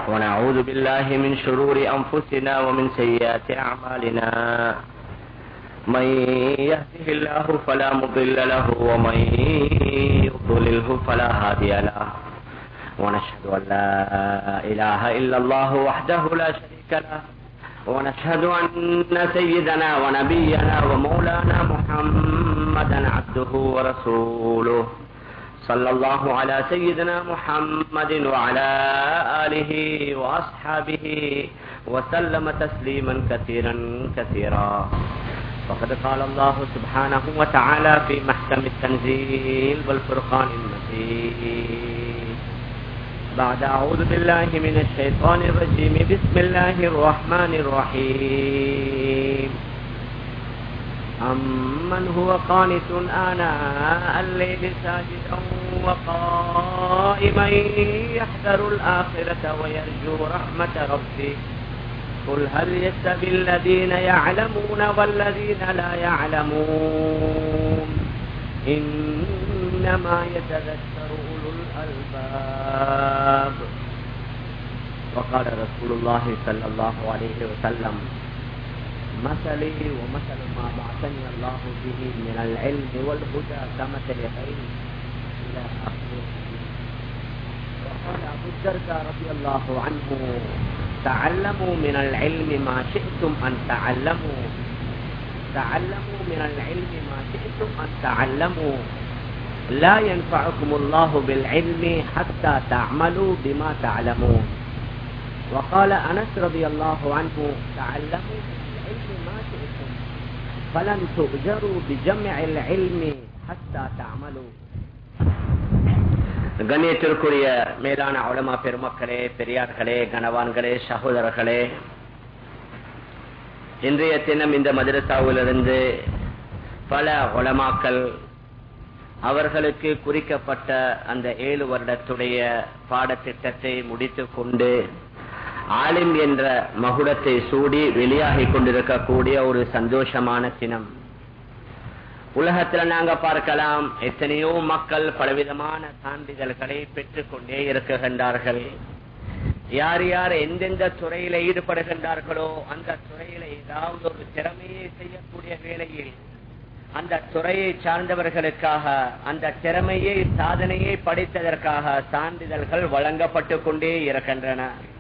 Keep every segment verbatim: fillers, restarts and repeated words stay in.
ونعوذ بالله من شرور أنفسنا ومن سيئات أعمالنا من يهده الله فلا مضل له ومن يضلله فلا هادي له ونشهد أن لا إله إلا الله وحده لا شريك له ونشهد أن سيدنا ونبينا ومولانا محمدا عبده ورسوله صلى الله على سيدنا محمد وعلى آله وأصحابه وسلم تسليما كثيرا كثيرا. فقد قال الله سبحانه وتعالى في محكم التنزيل والفرقان المجيد بعد أعوذ بالله من الشيطان الرجيم بسم الله الرحمن الرحيم أمن هو قانت آناء الليل ساجدا وقائما يحذر الآخرة ويرجو رحمة ربه قل هل يستوي الذين يعلمون والذين لا يعلمون إنما يتذكر أولو الألباب. وقال رسول الله صلى الله عليه وسلم مثلي ومثل ما بعثني الله به من العلم والهدى كمثل غيره إلى آخره. وقال أبو الدرداء رضي الله عنه تعلموا من العلم ما شئتم أن تعلموا تعلموا من العلم ما شئتم أن تعلموا لا ينفعكم الله بالعلم حتى تعملوا بما تعلمون. وقال أنس رضي الله عنه تعلموا ما شئتم فلن تؤجروا بجمع العلم حتى تعملوا. கண்ணியத்திற்குரிய மேலான உலமா பெருமக்களே, பெரியார்களே, கணவான்களே, சகோதரர்களே, இன்றைய தினம் இந்த மதரசாவிலிருந்து பல உலமாக்கள் அவர்களுக்கு குறிக்கப்பட்ட அந்த ஏழு வருடத்துடைய பாடத்திட்டத்தை முடித்துக் கொண்டு ஆலிம் என்ற மகுடத்தை சூடி வெளியாகி கொண்டிருக்கக்கூடிய ஒரு சந்தோஷமான தினம். உலகத்துல நாங்க பார்க்கலாம், எத்தனையோ மக்கள் பலவிதமான சான்றிதழ்களை பெற்றுக் கொண்டே இருக்குகின்றார்கள். யார் யார் எந்தெந்த துறையில ஈடுபடுகின்றார்களோ அந்த துறையில ஏதாவது ஒரு திறமையை செய்யக்கூடிய வேளையில் அந்த துறையை சார்ந்தவர்களுக்காக அந்த திறமையை சாதனையை படித்ததற்காக சான்றிதழ்கள் வழங்கப்பட்டு கொண்டே இருக்கின்றன.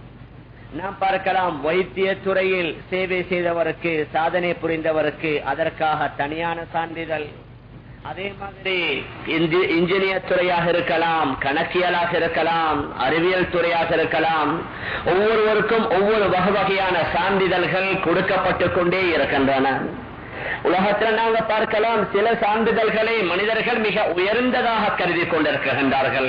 நாம் பார்க்கலாம், வைத்திய துறையில் சேவை செய்தவருக்கு, சாதனை புரிந்தவருக்கு அதற்காக தனியான சான்றிதழ். அதே மாதிரி இன்ஜினியர் துறையாக இருக்கலாம், கணக்கியலாக இருக்கலாம், அறிவியல் துறையாக இருக்கலாம், ஒவ்வொருவருக்கும் ஒவ்வொரு வகை வகையான சான்றிதழ்கள் கொடுக்கப்பட்டு கொண்டே இருக்கின்றன. உலகத்தில் நாங்க பார்க்கலாம், சில சான்றிதழ்களை மனிதர்கள் மிக உயர்ந்ததாக கருதி கொண்டிருக்கின்றார்கள்.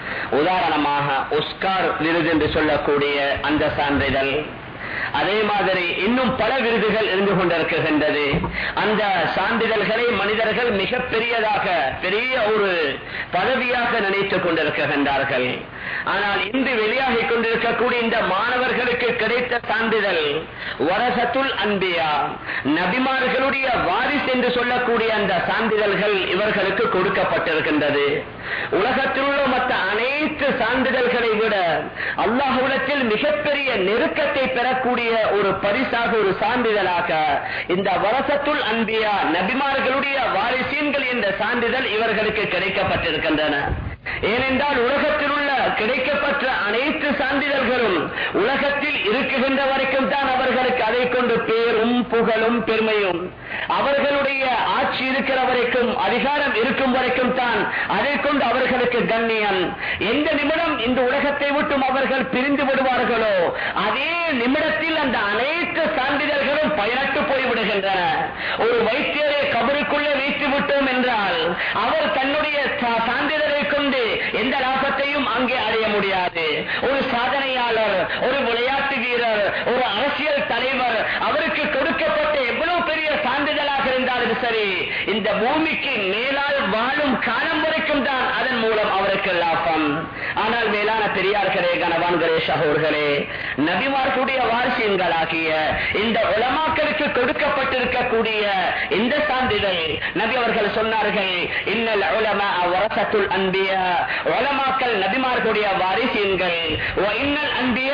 உதாரணமாக ஒஸ்கார் விருது என்று சொல்லக்கூடிய அந்த சான்றிதழ், அதே மாதிரி இன்னும் பல விருதுகள் இருந்து கொண்டிருக்கின்றது. அந்த சான்றிதழ்களை மனிதர்கள் மிக பெரியதாக பெரிய ஒரு பதவியாக நினைத்துக் கொண்டிருக்கின்றார்கள். ஆனால் இன்று வெளியாகி கொண்டிருக்கக்கூடிய இந்த மாணவர்களுக்கு கிடைத்த சான்றிதழ் வரசத்துல் அன்பியா, நபிமார்களுடைய வாரிசு என்று சொல்லக்கூடிய அந்த சான்றிதழ்கள் இவர்களுக்கு கொடுக்கப்பட்டிருக்கின்றது. உலகத்தில் உள்ள மற்ற அனைத்து சான்றிதழ்களை விட அல்லாஹ்விடத்தில் மிகப்பெரிய நெருக்கத்தை பெறக்கூடிய ஒரு பரிசாக, ஒரு சான்றிதழாக இந்த வரசத்துல் அன்பியா, நபிமார்களுடைய வாரிசீன்கள் என்ற சான்றிதழ் இவர்களுக்கு கிடைக்கப்பட்டிருக்கின்றன. ஏனென்றால் உலகத்தில் உள்ள கிடைக்கப்பட்ட அனைத்து சான்றிதழ்களும் உலகத்தில் இருக்குகின்ற வரைக்கும் தான் அவர்களுக்கு அதை கொண்டு பேரும் புகழும் பெருமையும், அவர்களுடைய ஆட்சி இருக்கிற வரைக்கும், அதிகாரம் இருக்கும் வரைக்கும் தான் அதை கொண்டு அவர்களுக்கு கண்ணியம். எந்த நிமிடம் இந்த உலகத்தை விட்டும் அவர்கள் பிரிந்து விடுவார்களோ அதே நிமிடத்தில் அந்த அனைத்து சான்றிதழ்களும் பயனற்று போய்விடுகின்றன. ஒரு வைத்தியரை கபருக்குள்ளே வைத்து விட்டோம் என்றால் அவர் தன்னுடைய சான்றிதழை கொண்டு எந்த லாபத்தையும் அங்கே அடைய முடியாது. ஒரு சாதனையாளர், ஒரு விளையாட்டு வீரர், ஒரு அரசியல் தலைவர், அவருக்கு கொடுக்கப்பட்ட எவ்வளவு பெரிய சான்றிதழாக இருந்தாலும் சரி, இந்த பூமிக்கு மேலால் வாழும் காலம் வரைக்கும் தான் அதன் மூலம் அவருக்கு லாபம். ஆனால் மேலான பெரியார்களே, கணவான்களே, சகோதரர்களே, நபிமார்களுடைய வாரிசுகளாகிய இந்த உலமாக்களுக்கு கொடுக்கப்பட்டிருக்கக்கூடிய இந்த சான்றிதழ் நபி அவர்கள் சொன்னார்கள், இன்னல் உலமா வரசத்துல் அன்பியா, உலமாக்கள் நபிமார்களுடைய வாரிசுகள், வ இன்னல் அன்பியா அல்ல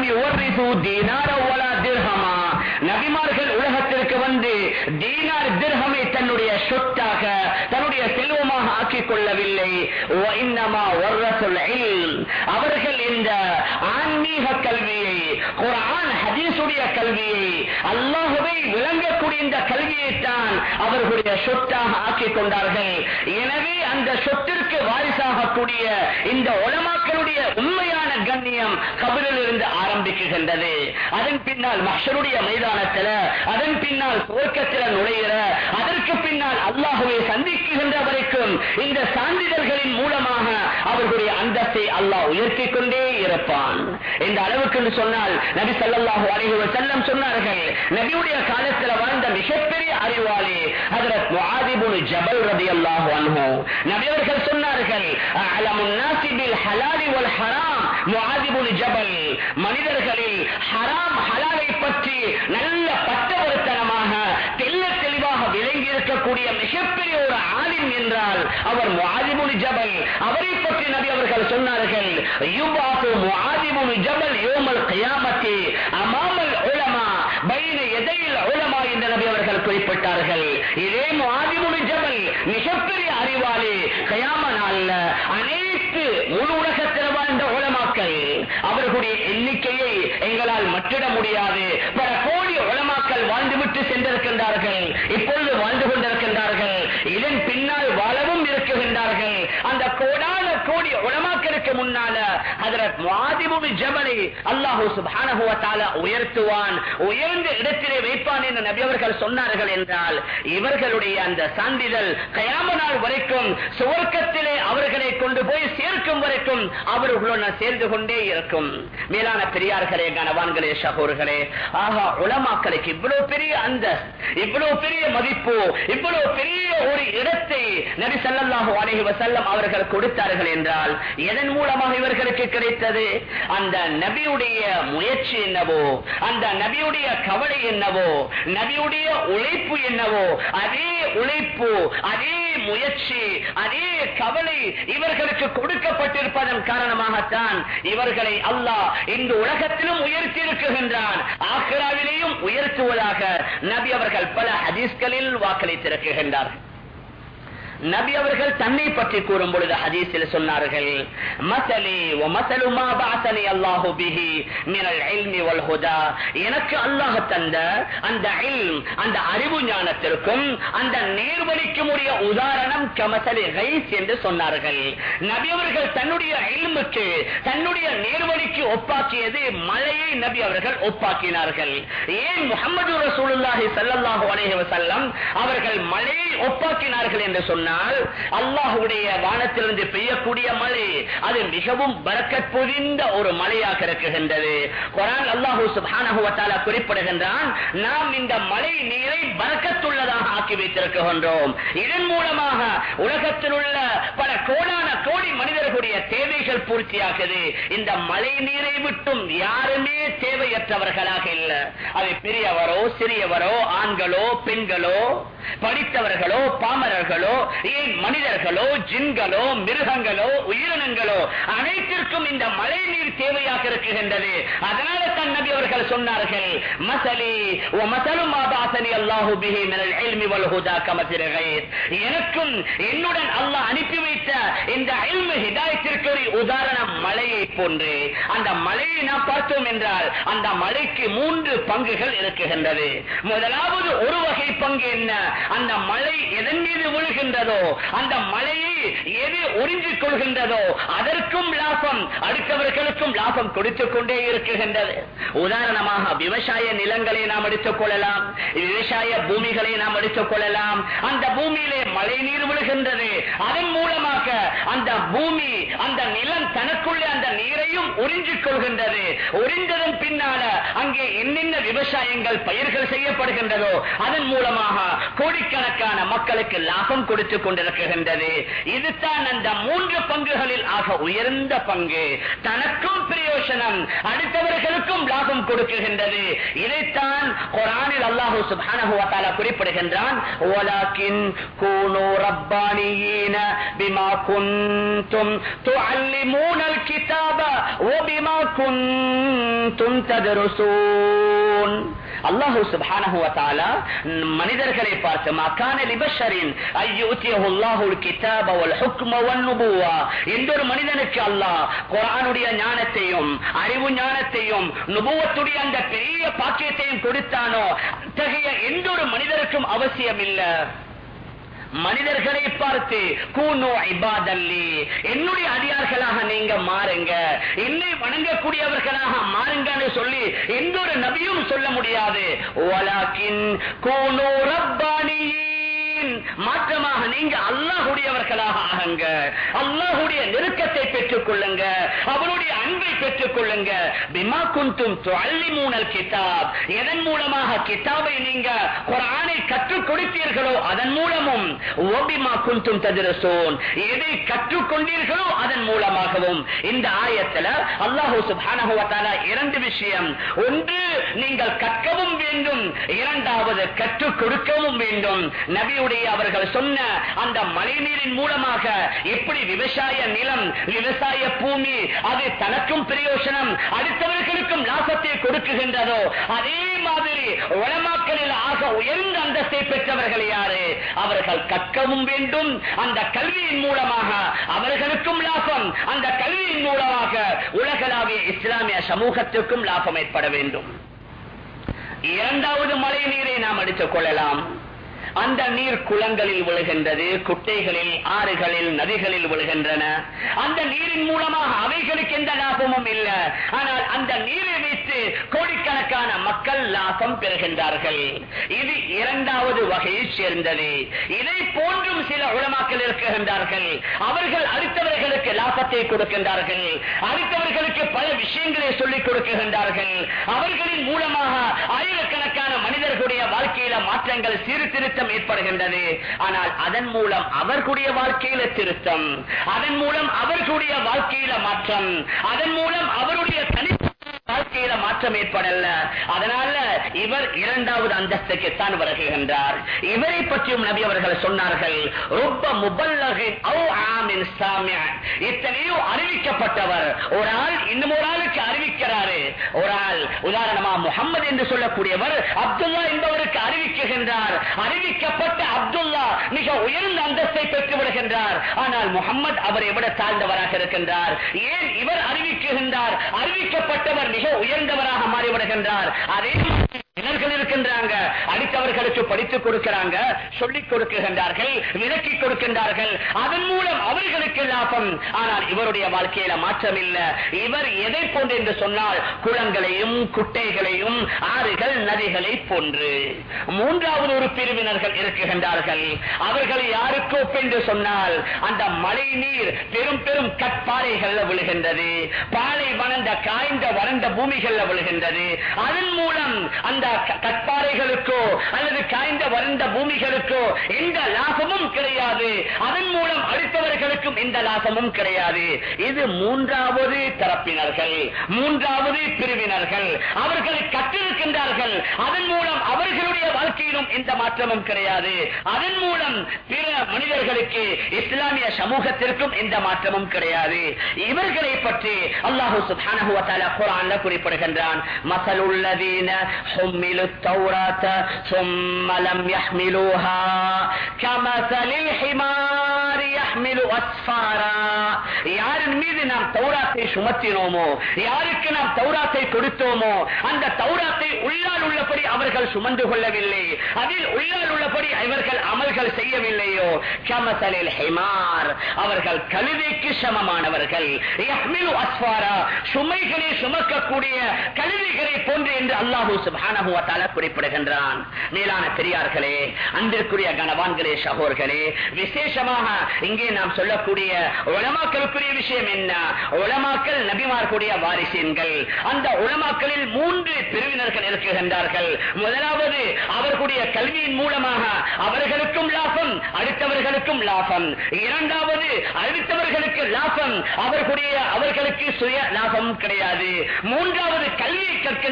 வலம் யுவர்ரிசு தீனார வலா திர்ஹமா, நபிமார்கள் உலகத்திற்கு வந்து தீனார் திர்ஹமை தன்னுடைய சொத்தாக தன்னுடைய செல்வமாக ஆக்கிக் கொள்ளவில்லை. வஇன்னமா வர்ரசுல் இல்ம், அவர்கள் இந்த ஆன்மீக கல்வியை, குர்ஆன் ஹதீஸுடைய கல்வியை, அல்லாஹ்வை விளங்கக்கூடிய இந்த கல்வியை தான் அவர்களுடைய சொத்தாக ஆக்கிக் கொண்டார்கள். எனவே அந்த சொத்திற்கு வாரிசாகக்கூடிய இந்த உலமாக்களுடைய உண்மையான கண்ணியம் கபரில் இருந்து ஆரம்பிக்குகின்றது. அதன் பின்னால் மஹ்ஷருடைய மைதானத்தில், அதன் பின்னால் சுவர்க்கத்தில் நுழைகிற, அதற்கு பின்னால் அல்லாஹ்வை சந்திக்குகின்ற வரைக்கும் இந்த சான்றிதழ்களின் மூலமாக அவர்களுடைய அந்தஸ்தை அல்லாஹ் உயர்த்தி கொண்டே இருப்பான். இந்த அளவுக்கு சொன்னால் நபி ஸல்லல்லாஹு அலைஹி வஸல்லம் சொன்னார்கள், நபியுடைய காலத்தில் வாழ்ந்த மிகப்பெரிய அறிவாளி ஹஜ்ரத் முஆத் இப்னு ஜபல் ரலியல்லாஹு அன்ஹு, நபி அவர்கள் சொன்னார்கள், அலமுன் நாஸி பில் ஹலாலி வல் ஹராம் முஆத் இப்னு ஜபல், மனிதர்களில் ஹராம் ஹலாலை பற்றி நல்ல பட்டவர்த்தனமாக தெல்ல தெளிவாக விளங்கி இருக்கக்கூடிய மிகப்பெரிய ஒரு ஆலிம் என்றால் அவர் முஆத் இப்னு ஜபல். அவரை பற்றி நபி அவர்கள் சொன்னார்கள், யுபாசு முஆத் இப்னு ஜபல் யௌமல் கியாமத்தி அமாமல் உலமா பைன யதைல் உலமா என்று நபி அவர்கள் குறிப்பிட்டார்கள். இதே முஆத் இப்னு ஜபல் மிகப்பெரிய அறிவாளி, கியாம நாள்ல அனைத்து முழு உலகத்தில் வாழ்ந்த உலமாக்கள் அவர்களுடைய எண்ணிக்கையை எங்களால் மட்டிட முடியாது. பல கோடி உலமாக்கள் வாழ்ந்துவிட்டு சென்றிருக்கின்றார்கள், இப்பொழுது வாழ்ந்து கொண்டிருக்கின்றார்கள், இதன் பின்னால் வாழவும் இருக்குகின்றார்கள். அந்த கோடான கோடி உலமாக்களுக்கு முன்னால ஹஜ்ரத் முஆத் இப்னு ஜபலை அல்லாஹ் சுப்ஹானஹு வ தஆலா உயர்த்துவான், உயர்ந்த இடத்திலே வைப்பான் என்று நபி அவர்கள் சொன்னார்கள். என்றால் இவர்களுடைய அந்த சான்றிதழ் கியாம நாள் வரைக்கும் சுவர்க்கத்திலே அவர்களை கொண்டு போய் சேர்க்கும் வரைக்கும் அவர்களுடன் சேர்ந்து கொண்டே இருக்கும். மேலான பெரியார்களே, கனவான்களே, சகோதரர்களே, ஆகா உலமாக்களுக்கு இவ்வளவு பெரிய அந்த இவ்வளவு பெரிய மதிப்பு, இவ்வளவு பெரிய ஒரு இடத்தை நபி ஸல்லல்லாஹு அலைஹி வஸல்லம் அவர்கள் கொடுத்தார்கள் என்றால் எதன் மூலமாக இவர்களுக்கு கிடைத்தது? அந்த நபியுடைய முயற்சி என்னவோ, அந்த நபியுடைய கவலை என்னவோ, நபியுடைய உழைப்பு என்னவோ, அதே உழைப்பு, அதே முயற்சி, அதே கவலை இவர்களுக்கு கொடுக்கப்பட்டிருப்பதன் காரணமாகத்தான் இவர்களை அல்லாஹ் இந்த உலகத்திலும் உயர்த்தி இருக்குகின்றான், ஆখিরাவிலேயும் உயர்த்துவதாக நபி அவர்கள் பல ஹதீஸ்களில் வாக்களித்திருக்கின்றார். நபி அவர்கள் தன்னை பற்றி கூறும் பொழுது ஹதீஸில் சொன்னார்கள், மஸலி வ மஸலு மா பஅஸனி அல்லாஹு பிஹி மினல் இல்மி வல் ஹுதா, எனக்கு அல்லாஹ் தந்த அந்த இல்ம், அந்த அறிவு ஞானத்திற்கும் அந்த நேர்வழிக்கும் உரிய உதாரணம் கமஸலி கைஸ் என்று சொன்னார்கள். நபி அவர்கள் தன்னுடைய இல்முக்கு, தன்னுடைய நேர்வழிக்கு ஒப்பாக்கியது மழையை நபி அவர்கள் ஒப்பாக்கினார்கள். ஏன் முஹம்மது ரசூலுல்லாஹி ஸல்லல்லாஹு அலைஹி வஸல்லம் அவர்கள் மழையை ஒப்பாக்கினார்கள் என்று சொன்னார்? அல்லாஹ்வுடைய வானத்திலிருந்து பெய்யக்கூடிய மழை அது மிகவும் பரக்கத் பொதிந்த ஒரு மழையாக இருக்குகின்றது. குர்ஆன் அல்லாஹ் சுப்ஹானஹு வ தஆலா குறிப்பிடுகின்றான், நாம் இந்த மழை நீரை பரக்கத்துள்ளதாக ஆக்கி வைத்திருக்கின்றோம். இதன் மூலமாக உலகத்தில் உள்ள பல கோடான கோடி மனிதர்களுடைய தேவைகள் பூர்த்தியாகுது. இந்த மழை நீரை விட்டும் யாருமே தேவையற்றவர்களாக இல்லை. அது பெரியவரோ சிறியவரோ, ஆண்களோ பெண்களோ, படித்தவர்களோ பாமரர்களோ, ஏன் மனிதர்களோ ஜின்களோ மிருகங்களோ உயிரினங்களோ அனைத்திற்கும் இந்த மழை நீர் தேவையாக இருக்குகின்றது. அதனால தான் நபி அவர்கள் சொன்னார்கள், மஸலி வ மஸலு மா பஅஸனி அல்லாஹு பிஹி மினல் இல்மி வல் ஹுதா கமஸலி கைஸ், எனக்கும் என்னுடன் அல்லாஹ் அனுப்பி வைத்த இந்த இல்மு ஹிதாயத்திற்கு ஒரு உதாரணம் மழையை போன்று. அந்த மழையை நாம் பார்த்தோம் என்றால் அந்த மழைக்கு மூன்று பங்குகள் இருக்குகின்றது. முதலாவது ஒரு வகை பங்கு என்ன? அந்த மழை எதன் மீது விழுகின்றதோ, அந்த மழையை எது உறிஞ்சிக் கொள்கின்றதோ அதற்கும் லாபம், அடுத்தவர்களுக்கும் லாபம் கொடுத்துக் கொண்டே இருக்குகின்றது. உதாரணமாக விவசாய நிலங்களை நாம் எடுத்துக் கொள்ளலாம், விவசாய பூமிகளை நாம் எடுத்துக் கொள்ளலாம். அந்த பூமியிலே மழை நீர் விழுகின்றது, அதன் மூலமாக அந்த பூமி, அந்த நிலம் தனக்குள்ளே அந்த நீரையும் உறிஞ்சிக் கொள்கின்றது. உறிந்ததன் பின்னால அங்கே என்னென்ன விவசாயங்கள் பயிர்கள் செய்யப்படுகின்றதோ அதன் மூலமாக கோடிக்கணக்கான மக்களுக்கு லாபம் கொடுத்துக் கொண்டிருக்கின்றது. இதுதான் அந்த மூன்று பங்குகளில் ஆக உயர்ந்த பங்கு. தனக்கும் பிரயோஜனம், அடுத்தவர்களுக்கும் லாபம் கொடுக்கின்றது. இதைத்தான் குர்ஆனில் அல்லாஹ் சுப்ஹானஹு வ தஆலா குறிப்பிடுகின்றான், வலாக்கின் கூனு கூனு ரப்பானியீன பிமா குன்தும் துஅல்லிமூனல் கிதாப வ பிமா குன்தும் தத்ருஸூன். அல்லாஹ் சுப்ஹானஹு வ தஆலா மனிதர்களை பார்த்து மகான லிபஷரின் அய்யூதிஹு அல்லாஹுல் கிதாப வல் ஹுக்ம வன் நுபுவா, எந்த ஒரு மனிதனுக்கு அல்லாஹ் குர்ஆனுடைய ஞானத்தையும் அறிவு ஞானத்தையும் நுபுவத்துடைய அந்த பெரிய பாக்கியத்தையும் கொடுத்தானோ அத்தகைய எந்த ஒரு மனிதருக்கும் அவசியம் இல்ல. மனிதர்களை பார்த்து கூனு இபாதல்லி, என்னுடைய அடியார்களாக நீங்க மாறுங்க, என்னை வணங்கக்கூடியவர்களாக மாறுங்கன்னு சொல்லி எந்த ஒரு நபியும் சொல்ல முடியாது. வலாக்கின் கூனு ரப்பானியீன், மாற்றமாக நீங்க அல்லாஹ்வுடையவர்களாக ஆகுங்க, அல்லாஹ்வுடைய நெருக்கத்தை பெற்றுக் கொள்ளுங்க, அவருடைய அன்பை பெற்றுக் கொள்ளுங்க. பிமா குன்தும் துஅல்லிமூனல் கிதாப், எதன் மூலமாக கிதாபை நீங்க குர்ஆனை கற்றுக் கொடுத்தீர்களோ அதன் மூலமும், வபிமா குன்தும் தத்ருஸூன், எதை கற்றுக் கொண்டீர்களோ அதன் மூலமாகவும். இந்த ஆயத்துல அல்லாஹ் சுப்ஹானஹு வ தஆலா இரண்டு விஷயம், ஒன்று நீங்கள் கற்கவும் வேண்டும், இரண்டாவது கற்றுக் கொடுக்கவும் வேண்டும். நபியுடைய அவர்கள் சொன்ன அந்த மழைநீரின் மூலமாக எப்படி விவசாய நிலம், விவசாய பூமி அது தனக்கும் பிரயோஜனம் அடுத்தவர்களுக்கும் லாபத்தை கொடுக்குகின்றதோ அதே மாதிரி உலமாக்களில் ஆக உயர்ந்த அந்தஸ்தை பெற்றவர்கள் யாரு? அவர்கள் கற்கவும் வேண்டும், அந்த கல்வியின் மூலமாக அவர்களுக்கும் லாபம், அந்த கல்வியின் மூலமாக உலகளாவிய இஸ்லாமிய சமூகத்திற்கும் லாபம் ஏற்பட வேண்டும். இரண்டாவது மழை நீரை நாம் அடித்துக் கொள்ளலாம். அந்த நீர் குளங்களில் விழுகின்றது, குட்டைகளில், ஆறுகளில், நதிகளில் விழுகின்றன. அந்த நீரின் மூலமாக அவைகளுக்கு எந்த லாபமும் இல்லை. ஆனால் அந்த நீரை வைத்து கோடிக்கணக்கான மக்கள் லாபம் பெறுகின்றார்கள். இது இரண்டாவது வகையை சேர்ந்தது. இதை போன்றும் சில உலமாக்கள் இருக்கின்றார்கள். அவர்கள் அடுத்தவர்களுக்கு லாபத்தை கொடுக்கின்றார்கள், அடுத்தவர்களுக்கு பல விஷயங்களை சொல்லிக் கொடுக்கின்றார்கள். அவர்களின் மூலமாக ஆயிரக்கணக்கான மனிதர்களுடைய வாழ்க்கையில மாற்றங்கள் சீர்திருத்தம் ஏற்படுகின்றது. ஆனால் அதன் மூலம் அவர்களுடைய வாழ்க்கையில திருத்தம், அதன் மூலம் அவர்களுடைய வாழ்க்கையில மாற்றம், அதன் மூலம் அவருடைய தனி வாழ்க்கையில மாற்றம் ஏற்படல. அதனால இவர் இரண்டாவது அந்தஸ்துக்கு தான் வருகின்றார். இவரை பற்றியும் நபி அவர்கள் சொன்னார்கள், ரொம்ப முபல்லகின் அவ் ஆமின் சாமிய, எத்தனையோ அறிவிக்கப்பட்டவர் ஒரு ஆள் இன்னும் ஒரு ஆளுக்கு அறிவிக்கிறாரு. ஒரு ஆள் உதாரணமா முகமது என்று சொல்லக்கூடியவர் அப்துல்லா என்பவருக்கு அறிவிக்குகின்றார். அறிவிக்கப்பட்ட அப்துல்லா மிக உயர்ந்த அந்தஸ்தை பெற்று விடுகின்றார். ஆனால் முகமது அவரை விட தாழ்ந்தவராக இருக்கின்றார். ஏன் இவர் அறிவிக்குகின்றார்? அறிவிக்கப்பட்டவர் மிக உயர்ந்தவராக மாறிவிடுகின்றார். அதே இனர்கள் இருக்கின்றாங்க, அடுத்தவர்களுக்கு படித்துக் கொடுக்கிறாங்க, சொல்லிக் கொடுக்கின்றார்கள், விலக்கி கொடுக்கின்றார்கள். அதன் மூலம் அவர்களுக்கு லாபம். ஆனால் இவருடைய வாழ்க்கையில மாற்றம் இல்லை. இவர் எதை போன்று என்று சொன்னால் குளங்களையும் குட்டைகளையும் ஆறுகள் நதிகளை போன்று. மூன்றாவது ஒரு பிரிவினர்கள் இருக்குகின்றார்கள். அவர்கள் யாருக்கு ஒப்பென்று சொன்னால் அந்த மழை நீர் பெரும் பெரும் கற்பாறைகள் விழுகின்றது, பாலை வளர்ந்த காய்ந்த வறண்ட பூமிகள் விழுகின்றது. அதன் மூலம் அந்த கற்பாறைகளுக்கோ அல்லது காய்ந்த வறண்ட பூமிகளுக்கோ எந்த லாபமும் கிடையாது. அதன் மூலம் அடுத்தவர்களுக்கும் எந்த லாபமும் கிடையாது. இது மூன்றாவது தரப்பினர்கள், மூன்றாவது பிரிவினர்கள். அவர்களை கற்றிருக்கின்றார்கள், அதன் மூலம் அவர்களுடைய வாழ்க்கையிலும் எந்த மாற்றமும் கிடையாது. அதன் மூலம் பிற மனிதர்களுக்கு இஸ்லாமிய சமூகத்திற்கும் எந்த மாற்றமும் கிடையாது. இவர்களை பற்றி அல்லாஹ் சுப்ஹானஹு வ தஆலா குர்ஆன்ல குறிப்பிடுகின்றான். மஸலுல்லதீன حملوا التوراة ثم لم يحملوها كمثل الحمار يحمل أسفارا. யாரின் மீது நாம் தௌராத்தை சுமத்தினோமோ, யாருக்கு நாம் தௌராத்தை கொடுத்தோமோ அந்த தௌராத்தை உள்ளால் உள்ளபடி அவர்கள் சுமந்து கொள்ளவில்லை, அதில் உள்ளால் உள்ளபடி இவர்கள் அமல்கள் செய்யவில்லையோ கமசலில் ஹிமார், அவர்கள் கழுதைக்கு சமமானவர்கள். யஹ்மிலு அஸ்ஃபாரா, சுமைகளை சுமக்கக்கூடிய கழுதைகளை போன்று என்று அல்லாஹ் சுப்ஹானஹு வ தஆலா குறிப்பிடுகின்றான். மேலான பெரியார்களே, அன்பிற்குரிய கணவான்களே, சகோதரர்களே, விசேஷமாக இங்கே நாம் சொல்லக்கூடிய உலமாக்களுக்குரிய விஷயம் என்ன? உலமாக்கள் நபிமார்களுடைய வாரிசுகள். அந்த உலமாக்களில் மூன்று பிரிவினர்கள் இருக்கின்றார்கள். முதலாவது அவர்களுடைய கல்வியின் மூலமாக அவர்களுக்கும் லாபம், அடுத்தவர்களுக்கும் லாபம். இரண்டாவது அடுத்தவர்களுக்கு லாபம், அவர்களுடைய அவர்களுக்கு சுய லாபம் கிடையாது. மூன்றாவது கல்வியை கற்கின்ற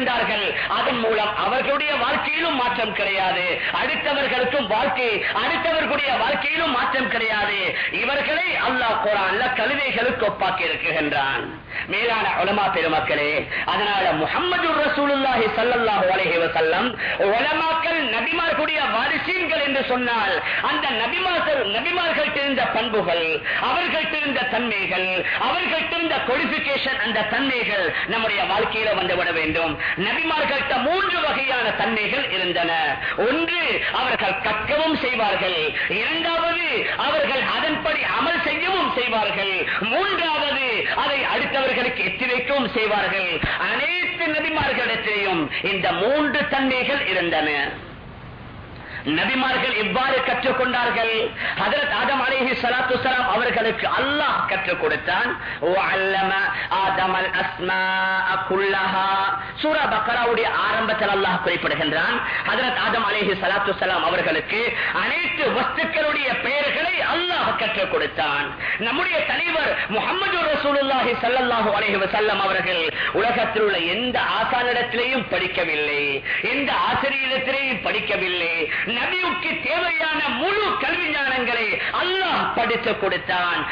கொண்டார்கள். அதன் மூலம் அவர்களுடைய வாழ்க்கையிலும் மாற்றம் கிடையாது, அடுத்தவர்களுக்கும் வாழ்க்கை அடுத்தவர்களுடைய வாழ்க்கையிலும் மாற்றம் கிடையாது. இவர்களை அல்லாஹ் குர்ஆன்ல கழுதைகளுக்கு ஒப்பாக்கி இருக்குகின்றான். மேலான உலமா பெருமக்களே, அதனால முஹம்மது ரசூலுல்லாஹி ஸல்லல்லாஹு அலைஹி வஸல்லம் உலமாக்கள் நபிமார்களுடைய வாரிசீன்கள் என்று சொன்னால் அந்த நபிமார்கள் நபிமார்கள் தெரிந்த பண்புகள், அவர்கள் தெரிந்த தன்மைகள், அவர்கள் தெரிந்த குவாலிஃபிகேஷன், அந்த தன்மைகள் நம்முடைய வாழ்க்கையில வந்துவிட வேண்டும். நபிமார்கள்ட்ட மூன்று வகையான தன்மைகள் இருந்தன. ஒன்று, அவர்கள் கற்கவும் செய்வார்கள். இரண்டாவது, அவர்கள் அதன்படி அமல் செய்யவும் செய்வார்கள். மூன்றாவது, அதை அடுத்தவர்களுக்கு எத்தி வைக்கவும் செய்வார்கள். அனைத்து நபிமார்களிடத்திலேயும் இந்த மூன்று தன்மைகள் இருந்தன. நபிமார்கள் எவ்வாறு கற்றுக்கொண்டார்கள்? ஹஜ்ரத் ஆதம் அலைஹி ஸலாத்து வஸலாம் அவர்களுக்கு அல்லாஹ் கற்றுக் கொடுத்தான். வஅல்லம ஆதமல் அஸ்மாஅ குல்லஹா. சூரா பக்ராவுடைய ஆரம்பத்தில் அல்லாஹ் குறிப்பிடுகின்றான், ஹஜ்ரத் ஆதம் அலைஹி ஸலாத்து வஸலாம் அவர்களுக்கு அனைத்து வஸ்துக்களுடைய பெயர்களை அல்லாஹ் கற்றுக் கொடுத்தான். நம்முடைய தலைவர் முஹம்மது ரசூலுல்லாஹி ஸல்லல்லாஹு அலைஹி வஸல்லம் அவர்கள் உலகத்தில் உள்ள எந்த ஆசானிடத்திலேயும் படிக்கவில்லை, எந்த ஆசிரியரிடத்திலேயும் படிக்கவில்லை. நபிக்கு தேவையான முழு கல்வி ஞானங்களை அல்லாஹ் படித்து கொடுத்தான்.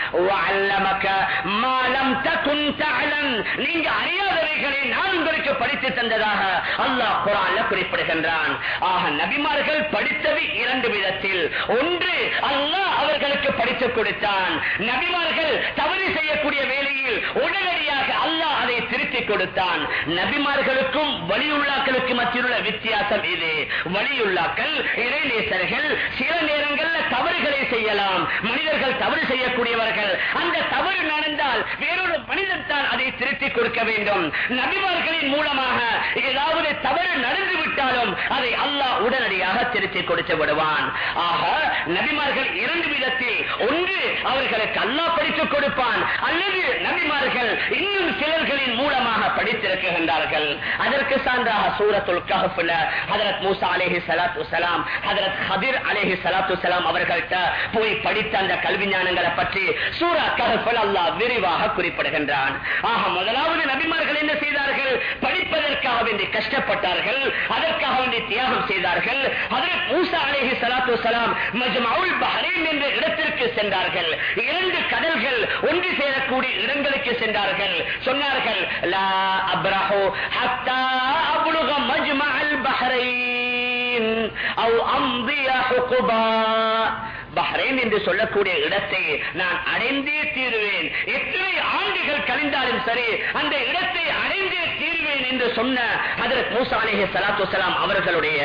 நீங்க அறியாதவைகளை நான் உங்களுக்கு படித்து தந்ததாக அல்லாஹ் குர்ஆன்ல குறிப்பிடுகின்றான். ஆக நபிமார்கள் படித்தது இரண்டு விதத்தில். ஒன்று, அல்லாஹ் அவர்களுக்கு படித்துக் கொடுத்தான். நபிமார்கள் தவறு செய்யக்கூடிய வேளையில் உடனடியாக அல்லாஹ் அதை திருத்திக் கொடுத்தான். நபிமார்களுக்கும் வலியுள்ளாக்களுக்கு மத்தியுள்ள வித்தியாசம் இது. வலியுள்ளாக்கள் இறைநேசர்கள் சில நேரங்களில் தவறுகளை செய்யலாம். மனிதர்கள் தவறு செய்யக்கூடியவர்கள். அந்த தவறு நடந்தால் வேறொரு மனிதன் தான் அதை திருத்திக் கொடுக்க வேண்டும். நபிமார்களின் மூலமாக ஏதாவது தவறு நடந்து விட்டாலும் அதை அல்லாஹ் உடனடியாக திருத்திக் கொடுத்து விடுவான். ஆக நபிமார்கள் இரண்டு விதத்தில், ஒன்று அவர்களுக்கு அல்லாஹ் படித்துக் கொடுப்பான், அல்லது நபிமார்கள் இன்னும் சிலர்களின் மூலமாக படித்திருக்கின்றார்கள். அதற்கு சான்றாக சூரத்துல் கஹ்ஃப்ல ஹஜ்ரத் மூசா அலைஹி ஸலாத்து வஸலாம், ஹஜ்ரத் ஹதிர் அலைஹி ஸலாத்து வஸலாம் அவர்கள்ட்ட போய் படித்த அந்த கல்வி ஞானங்களை பற்றி சூரா கஹ்ஃப்ல அல்லாஹ் விரிவாக குறிப்பிடுகின்றான். ஆக முதலாவது நபிமார்கள் என்ன செய்தார்கள்? படிப்பதற்காக வேண்டி கஷ்டப்பட்டார்கள், அதற்காக வேண்டி தியாகம் செய்தார்கள். ஹஜ்ரத் மூசா அலைஹி ஸலாத்து வஸலாம் மஜ்மஉல் பஹ்ரைன் என்ற இடத்திற்கு சென்றார்கள். இரண்டு கடல்கள் ஒன்று சேரக்கூடிய இடங்களுக்கு சென்றார்கள். சொன்னார்கள், லா அப்ரஹு ஹத்தா அப்லுக மஜ்மஅல் பஹ்ரைன் அவ் அம்திய ஹுகுபா. பஹ்ரைன் என்று சொல்லக்கூடிய இடத்தை நான் அடைந்தே தீருவேன், எத்தனை ஆண்டுகள் கழிந்தாலும் சரி அந்த இடத்தை அடைந்தே தீருவேன் என்று சொன்ன ஹஜ்ரத் மூசா அலைஹி ஸலாத்து வஸலாம் அவர்களுடைய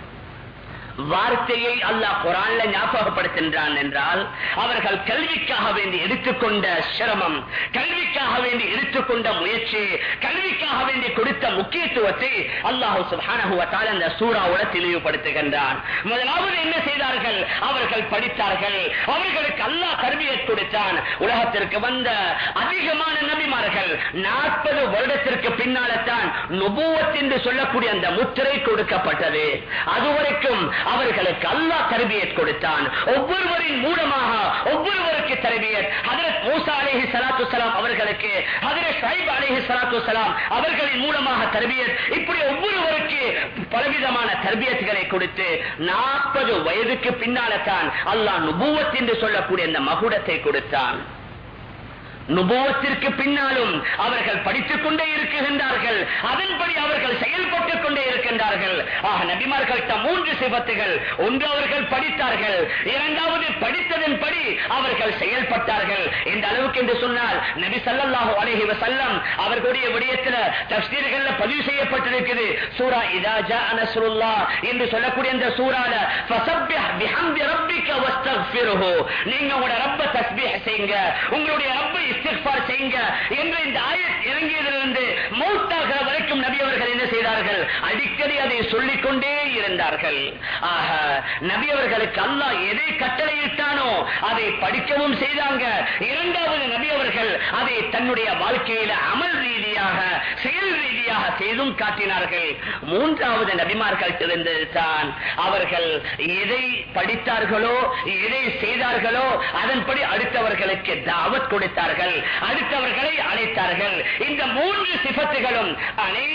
வார்த்தையை அல்லாஹ் குர்ஆன்ல ஞாபகப்படுத்துகின்றான் என்றால், அவர்கள் கல்விக்காக வேண்டி எடுத்துக்கொண்ட சிரமம், கல்விக்காக வேண்டி எடுத்துக்கொண்ட முயற்சி, கல்விக்காக வேண்டி கொடுத்த முக்கியத்துவத்தை அல்லாஹ் சுப்ஹானஹு வ தஆலா இந்த சூராவோட தெளிவுபடுத்துகின்றான். முதலாவது என்ன செய்தார்கள்? அவர்கள் படித்தார்கள். அவர்களுக்கு அல்லாஹ் தர்பியத் கொடுத்தான். உலகத்திற்கு வந்த அதிகமான நபிமார்கள் நாற்பது வருடத்திற்கு பின்னால்தான் நுபுவத் என்று சொல்லக்கூடிய அந்த முத்திரை கொடுக்கப்பட்டது. அதுவரைக்கும் அவர்களுக்கு அல்லாஹ் தர்பியத் கொடுத்தான். ஒவ்வொருவரின் மூலமாக ஒவ்வொருவருக்கு தர்பியத். ஹஜ்ரத் மூசா அலைஹி ஸலாத்து வஸலாம் அவர்களுக்கு, ஹஜ்ரத் ஷுஐப் அலைஹி ஸலாத்து வஸலாம் அவர்களின் மூலமாக தர்பியத். இப்படி ஒவ்வொருவருக்கு பலவிதமான தர்பியத்துகளை கொடுத்து நாற்பது வயதுக்கு பின்னால்தான் அல்லாஹ் நுபுவத் என்று சொல்லக்கூடிய அந்த மகுடத்தை கொடுத்தான். நுபுவத்திற்கு பின்னாலும் அவர்கள் படித்துக் கொண்டே இருக்கின்றார்கள், அதன்படி அவர்கள் செயல்பட்டுக் கொண்டே இருக்கின்றார்கள். ஆக நபிமார்கள் மூன்று சிபத்துகள். ஒன்று, அவர்கள் படித்தார்கள். இரண்டாவது, படித்ததன்படி அவர்கள் செயல்பட்டார்கள். இந்த அளவுக்கு என்று சொன்னால் நபி ஸல்லல்லாஹு அலைஹி வஸல்லம் அவர்களுடைய விடயத்தில் தஃசீர்கள்ல பதிவு செய்யப்பட்டிருக்கிறது. சூரா இதா ஜாஅ நஸ்ருல்லாஹ் என்று சொல்லக்கூடிய அந்த சூரால ஃபஸப்பிஹ் பிஹம்தி ரப்பிக வஸ்தக்ஃபிருஹு, நீங்க உங்களுடைய ரப்பை தஸ்பீஹ் செய்யுங்க, உங்களுடைய ரப்பை இஸ்திக்பார் செய்யுங்க என்ற இந்த ஆயத் இறங்கியதிலிருந்து மௌத்தாகிற வரைக்கும் நபி அவர்கள் என்ன செய்தார்கள்? அடிக்கடி அதை சொல்லிக் கொண்டே இருந்தார்கள். ஆக நபி அவர்களுக்கு அல்லாஹ் எதை கட்டளையிட்டானோ அதை படிக்கவும் செய்தாங்க. இரண்டாவது, நபி அவர்கள் அதை தன்னுடைய வாழ்க்கையில அமல் ரீதியாக, செயல் ரீதியாக செய்தும் காட்டினார்கள். மூன்றாவது, நபிமார்கள் இருந்ததுதான் அவர்கள் எதை படித்தார்களோ, எதை செய்தார்களோ அதன்படி அடுத்தவர்களுக்கு தாவத் கொடுத்தார்கள், அடுத்தவர்களை அழைத்தார்கள். இந்த மூன்று சிபத்துகளும் அனைத்து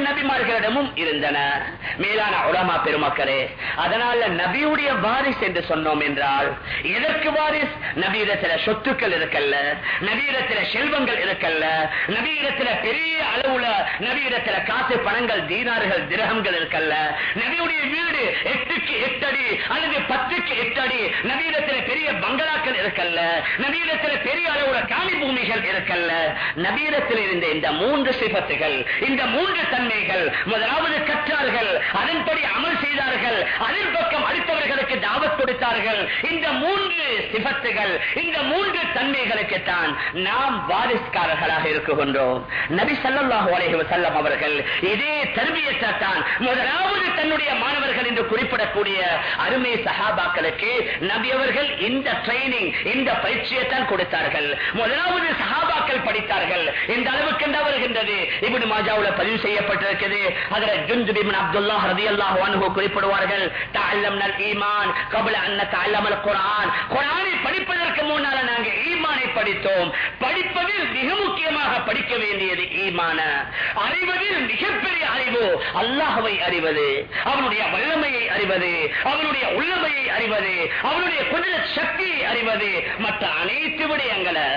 நபிமார்களிடமும் இருந்தன. மேலான உலமா பெருமக்களே, அதனால நபியுடைய வாரிஸ் என்று சொன்னோம் என்றால் எதற்கு வாரிஸ்? நபியிடத்தில சொத்துக்கள் இருக்கல்ல, நபியிடத்தில செல்வங்கள் இருக்கல்ல, நபியிடத்தில பெரிய அளவுல நபியிடத்தில காசு பணங்கள் தீனார்கள் திரகங்கள் இருக்கல்ல, நபியுடைய வீடு எட்டுக்கு எட்டு அடி அல்லது பத்துக்கு எட்டு அடி, நபியிடத்தில பெரிய பங்களாக்கள் இருக்கல்ல, நபியிடத்தில பெரிய அளவுல காணி பூமிகள் இருக்கல்ல. நபியிடத்தில் இருந்த இந்த மூன்று சிபத்துகள், இந்த மூன்று தன்மைகள், முதலாவது கற்றார்கள், அதன்படி அமல் செய்தார்கள், அதன் பக்கம் அடுத்தவர்களுக்கு தாவத் கொடுத்தார்கள். இந்த மூன்று சிபத்துகள், இந்த மூன்று தன்மைகளுக்கு தான் நாம் வாரிஸ்காரர்களாக இருக்கின்றோம். நபி ஸல்லல்லாஹு அலைஹி வஸல்லம் அவர்கள் இதே தர்பியத்தை தான் முதலாவது தன்னுடைய மாணவர்கள் என்று குறிப்பிடக்கூடிய அருமை சஹாபாக்களுக்கு நபி அவர்கள் இந்த ட்ரைனிங், இந்த பயிற்சியை தான் கொடுத்தார்கள். முதலாவது சஹாபாக்கள் படித்தார்கள். இந்த அளவுக்கு வருகின்றது. இப்னு மாஜாவுல பதிவு செய்யப்பட்டிருக்கிறது. ஹஜ்ரத் ஜுந்துப் இப்னு அப்துல்லாஹ் ரலியல்லாஹு அன்ஹு குறிப்பிடுவார்கள், தஅல்லம்னல் ஈமான் قبل ان نتعلم القرآن. குர்ஆனை படிப்பதற்கு முன்னால நாங்கள் ஈமானை படித்தோம். படிப்பதில் மிக முக்கியமாக படிக்க வேண்டியது ஈமான. அறிவதில் மிகப்பெரிய அறிவு அல்லாஹ்வை அறிவது, அவனுடைய வல்லமையை அறிவது, அவனுடைய உள்ளமையை அறிவது, அவனுடைய குதிரத் சக்தியை அறிவது, மற்ற அனைத்து விடயங்களை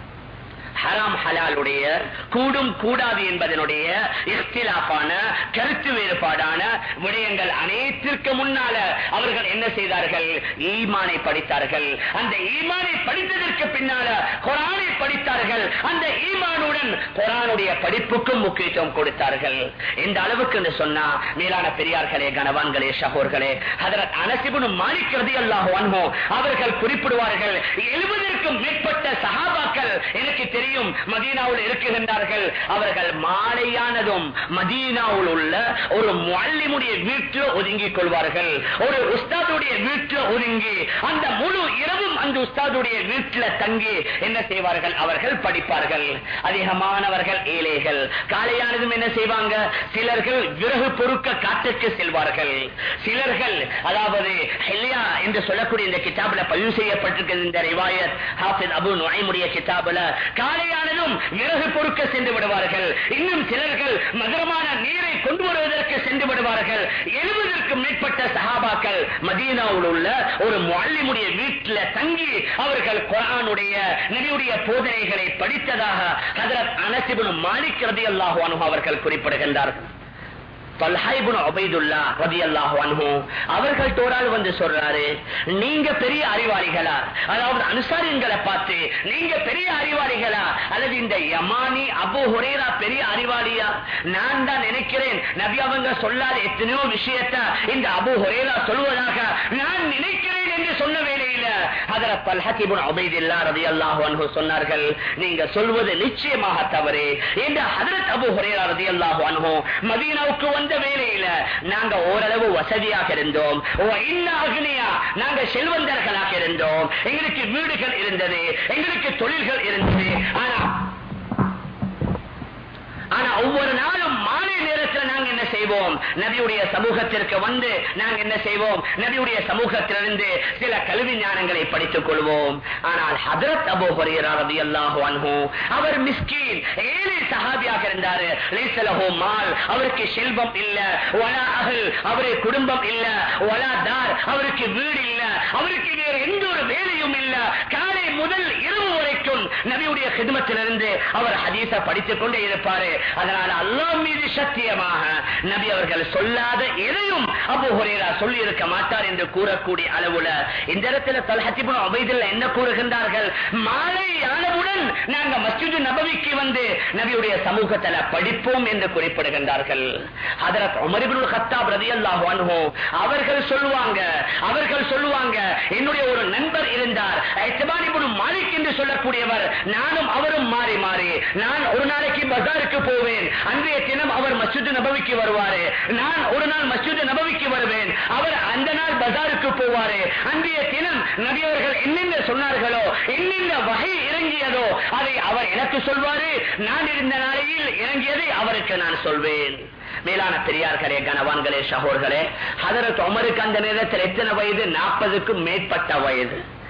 ஹராம் ஹலாலுடைய கூடும் கூடாது என்பதனுடைய இஃப்திலாஃபான கருத்து வேறுபாடான விடயங்கள் அனைத்திற்கு முன்னால அவர்கள் என்ன செய்தார்கள்? ஈமானை படித்தார்கள். அந்த ஈமானை படித்ததற்கு பின்னால குர்ஆனை படித்தார்கள். அந்த ஈமானுடன் குர்ஆனுடைய படிப்புக்கும் முக்கியத்துவம் கொடுத்தார்கள். இந்த அளவுக்கு என்று சொன்னா மேலான பெரியார்களே, கனவான்களே, சகோர்களே, ஹஜ்ரத் அனஸ் இப்னு மாலிக் ரலியல்லாஹு அன்ஹு அவர்கள் குறிப்பிடுவார்கள், எழுபதற்கும் மேற்பட்ட சஹாபாக்கள் எனக்கு தெரியும் மதீனாவில் இருக்குகின்றார்கள். அவர்கள் மாலையானதும் மதீனாவில் உள்ள ஒரு முஅல்லிமுடைய வீட்டில் ஒதுங்கிக் கொள்வார்கள். ஒரு உஸ்தாதுடைய வீட்டில் ஒதுங்கி அந்த முழு இரவும் அந்த உஸ்தாதுடைய வீட்டில் தங்கி என்ன செய்வார்கள்? அவர்கள் படிப்பார்கள். அதிகமானவர்கள் ஏழைகள். காலையானதும் என்ன செய்வாங்க? சிலர்கள் விறகு பொறுக்க காட்டுக்கு செல்வார்கள். சிலர்கள் அதாவது ஹில்யா என்று சொல்லக்கூடிய இந்த கிதாபில் பதிவு செய்யப்பட்டிருக்கிறது. இந்த ரிவாயத் ஹாஃபிஸ் அபு நுஐமுடைய கிதாபில் காலையானதும் விறகு பொறுக்க சென்று விடுவார்கள். இன்னும் சிலர்கள் மதுரமான நீரை கொண்டு வருவதற்கு சென்று விடுவார்கள். எழுபதற்கும் மேற்பட்ட சஹாபாக்கள் மதீனாவில் உள்ள ஒரு முஅல்லிமுடைய வீட்டில் தங்கி அவர்கள் குர்ஆனுடைய நபியுடைய போதனைகளை படித்ததாக ஹஜ்ரத் அனஸ் இப்னு மாலிக் ரலியல்லாஹு அன்ஹு அவர்கள் குறிப்பிடுகின்றார்கள். அவர்கள் தோரால் வந்து சொல்றாரு, நீங்க பெரிய அறிவாளிகளா? அதாவது அன்சாரிகளை பார்த்து நீங்க பெரிய அறிவாளிகளா அல்லது இந்த யமானி அபூ ஹுரைரா பெரிய அறிவாளியா? நான் தான் நினைக்கிறேன் நபி அவங்க சொல்லாத எத்தனையோ விஷயத்தை இந்த அபூ ஹுரைரா சொல்வதாக நான் நினைக்கிறேன் என்று சொன்ன வேளையில ஹஜ்ரத் தல்ஹா இப்னு உபைதுல்லாஹ் ரலியல்லாஹு அன்ஹு சொன்னார்கள், நீங்க சொல்வது நிச்சயமாக தவறு. இந்த ஹஜ்ரத் அபூ ஹுரைரா ரலியல்லாஹு அன்ஹு மதீனாவுக்கு வந்த வேளையில நாங்க ஓரளவு வசதியாக இருந்தோம், நாங்க செல்வந்தர்களாக இருந்தோம், எங்களுக்கு வீடுகள் இருந்தது, எங்களுக்கு தொழில்கள் இருந்தது. ஆனா ஆனா ஒவ்வொரு நாளும் மாலை நேரத்தில் நாங்க என்ன செய்வோம்? நபியுடைய சமூகத்திற்கு வந்து நாங்க என்ன செய்வோம்? நபியுடைய சமூகத்திலிருந்து சில கல்வி ஞானங்களை படித்துக் கொள்வோம். ஆனால் ஹஜ்ரத் அபூ ஹுரைரா ரலியல்லாஹு அன்ஹு அவர் மிஸ்கீன், ஏழை சஹாபியாக இருந்தாரு. லைஸ லஹு மால், அவருக்கு செல்வம் இல்ல, வலா அஹல், அவருக்கு குடும்பம் இல்ல, வலா தார், அவருக்கு வீடு இல்ல, அவருக்கு வேறு எந்த ஒரு வேலையும் இல்ல. காலை முதல் இரவு வரைக்கும் நபியுடைய ஹிதமத்திலிருந்து அவர் ஹதீஸ படித்துக் கொண்டே இருப்பாரு. அதனால அல்லாஹ் மீது சத்தியமாக நபி அவர்கள் சொல்லாத எதையும் அபூ ஹுரைரா சொல்லி இருக்க மாட்டார் என்று கூறக்கூடிய அளவுல இந்த இடத்துல தல்ஹா இப்னு உபைதுல்லாஹ் என்ன கூறுகின்றார்கள்? மாலை ஆனவுடன் நாங்க மஸ்ஜித் நபவிக்கு வந்து நபியுடைய சமூகத்துல படிப்போம் என்று குறிப்பிடுகின்றார்கள். ஹஜ்ரத் உமர் இப்னு கத்தாப் ரலியல்லாஹு அன்ஹு அவர்கள் சொல்லுவாங்க அவர்கள் சொல்லுவாங்க என்னுடைய ஒரு நண்பர் இருந்தார், இத்பான் இப்னு மாலிக் என்று சொல்லக்கூடியவர். நானும் அவரும் மாறி மாறி நான் ஒரு நாளைக்கு பஜாருக்கு போவேன், அன்றைய தினம் அவர் மஸ்ஜித் நபவிக்கு வருவாரு, நான் ஒரு நாள் மஸ்ஜித் நபவிக்கு வருவேன், அவர் அந்த நாள் பஜாருக்கு போவாரு. அன்றைய தினம் நபி அவர்கள் என்னென்ன சொன்னார்களோ, என்னென்ன வகை இறங்கியதோ அதை அவர் எனக்கு சொல்வாரு, நான் இருந்த நாளையில் இறங்கியதை அவருக்கு நான் சொல்வேன். மேலான பெரியார்களே, கனவான்களே, சகோதரர்களே, ஹஜ்ரத் உமருக்கு அந்த நேரத்தில் எத்தனை வயது? நாற்பதுக்கும் மேற்பட்ட வயது.